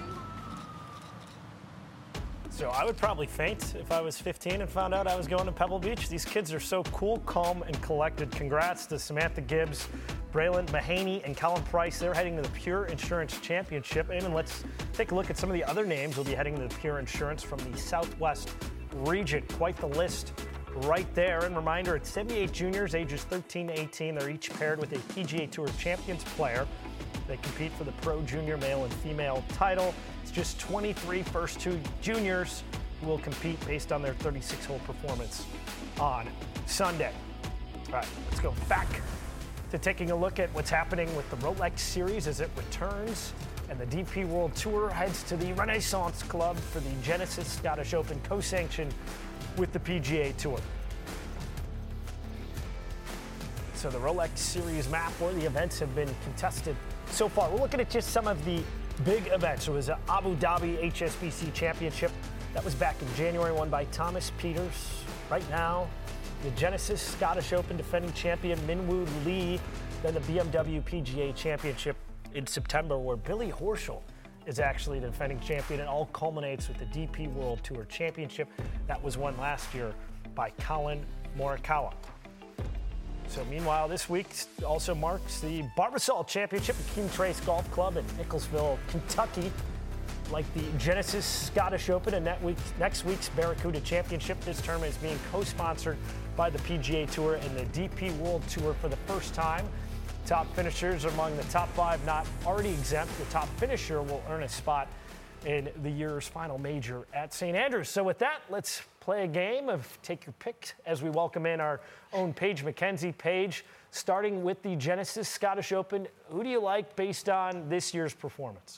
So I would probably faint if I was 15 and found out I was going to Pebble Beach. These kids are so cool, calm, and collected. Congrats to Samantha Gibbs, Braylon Mahaney, and Colin Price. They're heading to the Pure Insurance Championship. And let's take a look at some of the other names who'll be heading to the Pure Insurance from the Southwest region. Quite the list right there. And reminder, it's 78 juniors ages 13 to 18. They're each paired with a PGA Tour Champions player. They compete for the Pro Junior male and female title. It's just 23 first two juniors who will compete based on their 36-hole performance on Sunday. All right, let's go back to taking a look at what's happening with the Rolex Series as it returns. And the DP World Tour heads to the Renaissance Club for the Genesis Scottish Open, co-sanctioned with the PGA Tour. So the Rolex Series map where the events have been contested so far. We're looking at just some of the big events. There was an Abu Dhabi HSBC Championship. That was back in January, won by Thomas Pieters. Right now, the Genesis Scottish Open defending champion Minwoo Lee. Then the BMW PGA Championship in September, where Billy Horschel is actually the defending champion. It all culminates with the DP World Tour Championship that was won last year by Colin Morikawa. So meanwhile, this week also marks the Barbasol Championship at Keene Trace Golf Club in Nicholsville, Kentucky. Like the Genesis Scottish Open and next week's Barracuda Championship, this tournament is being co-sponsored by the PGA Tour and the DP World Tour for the first time. Top finishers among the top five not already exempt. The top finisher will earn a spot in the year's final major at St. Andrews. So with that, let's play a game of Take Your Pick as we welcome in our own Paige McKenzie. Paige, starting with the Genesis Scottish Open, who do you like based on this year's performance?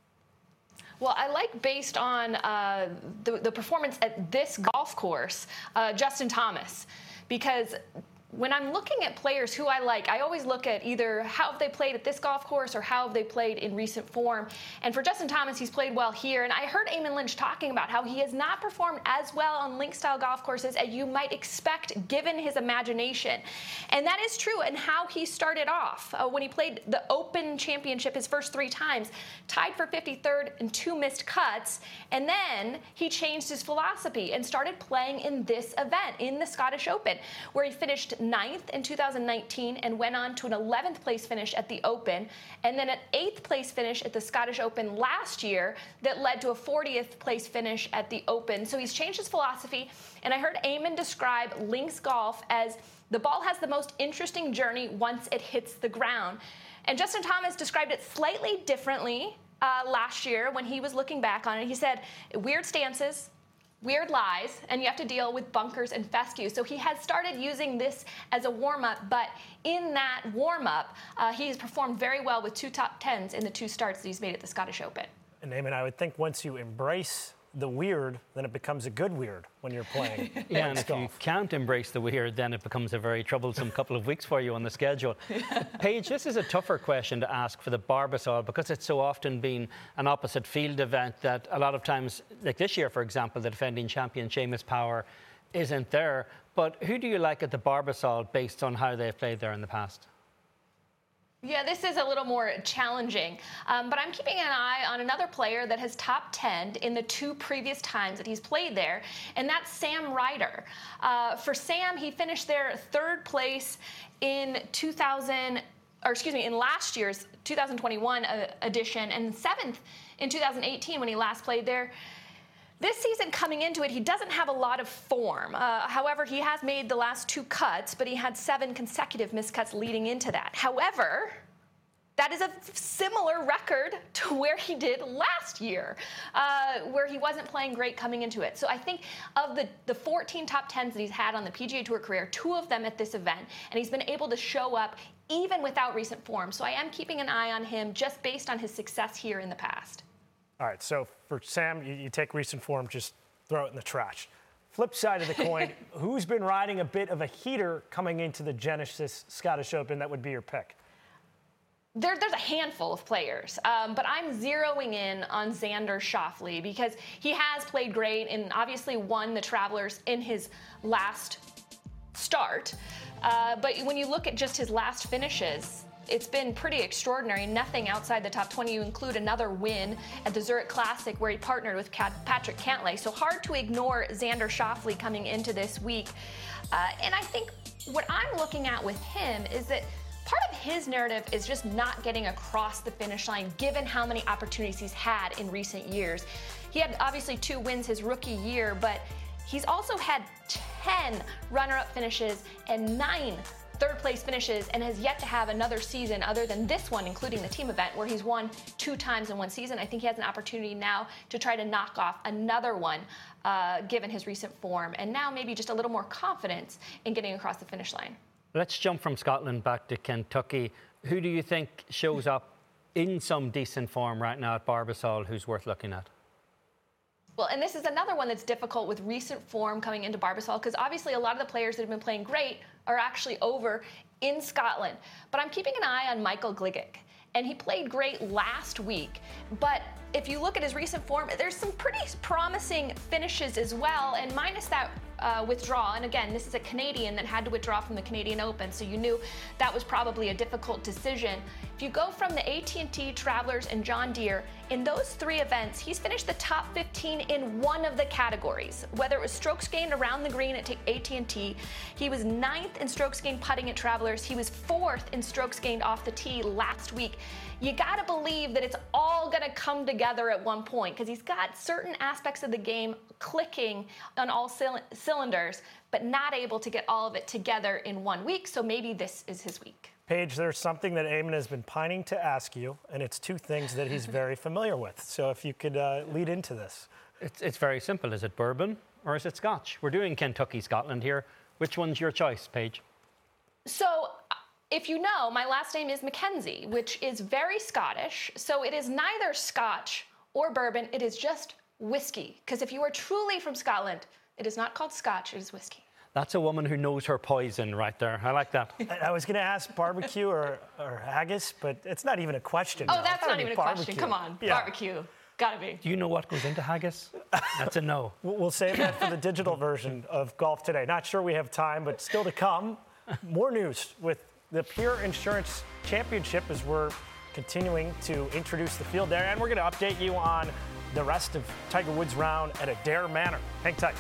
Well, I like based on the performance at this golf course, Justin Thomas, because when I'm looking at players who I like, I always look at either how have they played at this golf course or how have they played in recent form. And for Justin Thomas, he's played well here. And I heard Eamon Lynch talking about how he has not performed as well on link-style golf courses as you might expect given his imagination. And that is true. And how he started off when he played the Open Championship his first 3 times, tied for 53rd and 2 missed cuts. And then he changed his philosophy and started playing in this event, in the Scottish Open, where he finished 9th in 2019 and went on to an 11th place finish at the Open, and then an 8th place finish at the Scottish Open last year that led to a 40th place finish at the Open. So he's changed his philosophy, and I heard Eamon describe links golf as the ball has the most interesting journey once it hits the ground. And Justin Thomas described it slightly differently last year when he was looking back on it. He said, weird stances, weird lies, and you have to deal with bunkers and fescue. So he has started using this as a warm-up, but in that warm-up, he's performed very well with 2 top 10s in the 2 starts that he's made at the Scottish Open. And Eamon, I would think once you embrace the weird, then it becomes a good weird when you're playing. Yeah, and if you can't embrace the weird, then it becomes a very troublesome couple of weeks for you on the schedule. Paige, this is a tougher question to ask for the Barbasol because it's so often been an opposite field event that a lot of times, like this year, for example, the defending champion, Seamus Power, isn't there. But who do you like at the Barbasol based on how they've played there in the past? Yeah, this is a little more challenging, but I'm keeping an eye on another player that has top 10'd in the 2 previous times that he's played there, and that's Sam Ryder. For Sam, he finished there 3rd place in in last year's 2021 edition, and 7th in 2018 when he last played there. This season coming into it, he doesn't have a lot of form. However, he has made the last 2 cuts, but he had 7 consecutive missed cuts leading into that. However, that is a similar record to where he did last year, where he wasn't playing great coming into it. So I think of the 14 top 10s that he's had on the PGA Tour career, 2 of them at this event, and he's been able to show up even without recent form. So I am keeping an eye on him just based on his success here in the past. All right, so for Sam, you take recent form, just throw it in the trash. Flip side of the coin, who's been riding a bit of a heater coming into the Genesis Scottish Open that would be your pick? There's a handful of players, but I'm zeroing in on Xander Schauffele because he has played great and obviously won the Travelers in his last start. But when you look at just his last finishes, it's been pretty extraordinary. Nothing outside the top 20. You include another win at the Zurich Classic where he partnered with Patrick Cantlay. So hard to ignore Xander Schauffele coming into this week. And I think what I'm looking at with him is that part of his narrative is just not getting across the finish line given how many opportunities he's had in recent years. He had obviously 2 wins his rookie year, but he's also had 10 runner-up finishes and 9 third-place finishes and has yet to have another season other than this one, including the team event, where he's won 2 times in one season. I think he has an opportunity now to try to knock off another one, given his recent form, and now maybe just a little more confidence in getting across the finish line. Let's jump from Scotland back to Kentucky. Who do you think shows up in some decent form right now at Barbasol who's worth looking at? Well, and this is another one that's difficult with recent form coming into Barbasol because obviously a lot of the players that have been playing great are actually over in Scotland. But I'm keeping an eye on Michael Gligic, and he played great last week. But if you look at his recent form, there's some pretty promising finishes as well, and minus that withdrawal. And again, this is a Canadian that had to withdraw from the Canadian Open, so you knew that was probably a difficult decision. If you go from the AT&T, Travelers, and John Deere, in those 3 events, he's finished the top 15 in one of the categories, whether it was strokes gained around the green at AT&T. He was 9th in strokes gained putting at Travelers. He was 4th in strokes gained off the tee last week. You got to believe that it's all going to come together at one point because he's got certain aspects of the game clicking on all cylinders, but not able to get all of it together in 1 week. So maybe this is his week. Paige, there's something that Eamon has been pining to ask you, and it's 2 things that he's very familiar with. So if you could lead into this. It's very simple. Is it bourbon or is it Scotch? We're doing Kentucky, Scotland here. Which one's your choice, Paige? So if you know, my last name is Mackenzie, which is very Scottish. So it is neither Scotch or bourbon. It is just whiskey. Because if you are truly from Scotland, it is not called Scotch, it is whiskey. That's a woman who knows her poison right there. I like that. I was going to ask barbecue or haggis, but it's not even a question. Oh, that's not even a question. Come on, yeah. Barbecue. Gotta be. Do you know what goes into haggis? That's a no. We'll save that for the digital version of Golf Today. Not sure we have time, but still to come. More news with the Pure Insurance Championship as we're continuing to introduce the field there. And we're going to update you on the rest of Tiger Woods' round at Adair Manor. Hang tight.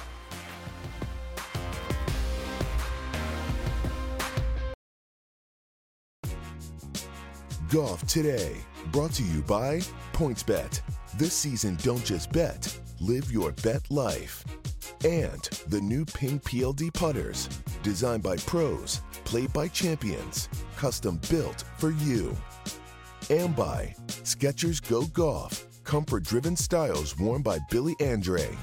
Golf Today, brought to you by PointsBet. This season, don't just bet, live your bet life. And the new Ping PLD putters, designed by pros, played by champions, custom built for you. And by Skechers Go Golf, comfort-driven styles worn by Billy Andre.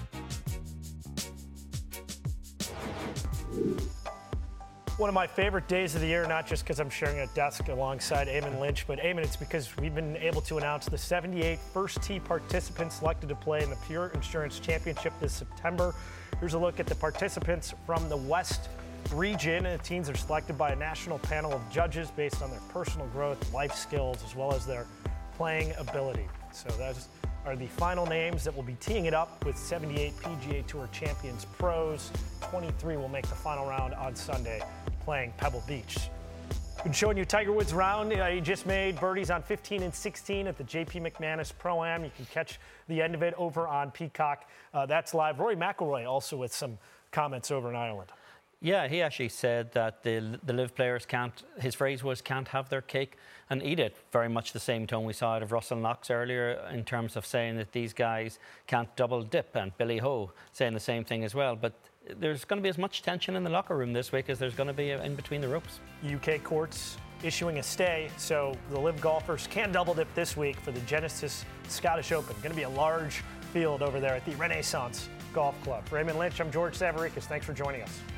One of my favorite days of the year, not just because I'm sharing a desk alongside Eamon Lynch, but Eamon, it's because we've been able to announce the 78 First Tee participants selected to play in the Pure Insurance Championship this September. Here's a look at the participants from the West region. The teams are selected by a national panel of judges based on their personal growth, life skills, as well as their playing ability. So those are the final names that will be teeing it up with 78 PGA Tour champions pros. 23 will make the final round on Sunday, playing Pebble Beach. Been showing you Tiger Woods' round. He just made birdies on 15 and 16 at the JP McManus Pro-Am. You can catch the end of it over on Peacock. That's live. Rory McIlroy also with some comments over in Ireland. Yeah, he actually said that the live players can't, his phrase was, can't have their cake and eat it. Very much the same tone we saw out of Russell Knox earlier in terms of saying that these guys can't double dip, and Billy Ho saying the same thing as well. But there's going to be as much tension in the locker room this week as there's going to be in between the ropes. UK courts issuing a stay, so the live golfers can double dip this week for the Genesis Scottish Open. Going to be a large field over there at the Renaissance Golf Club. For Raymond Lynch, I'm George Savaricas. Thanks for joining us.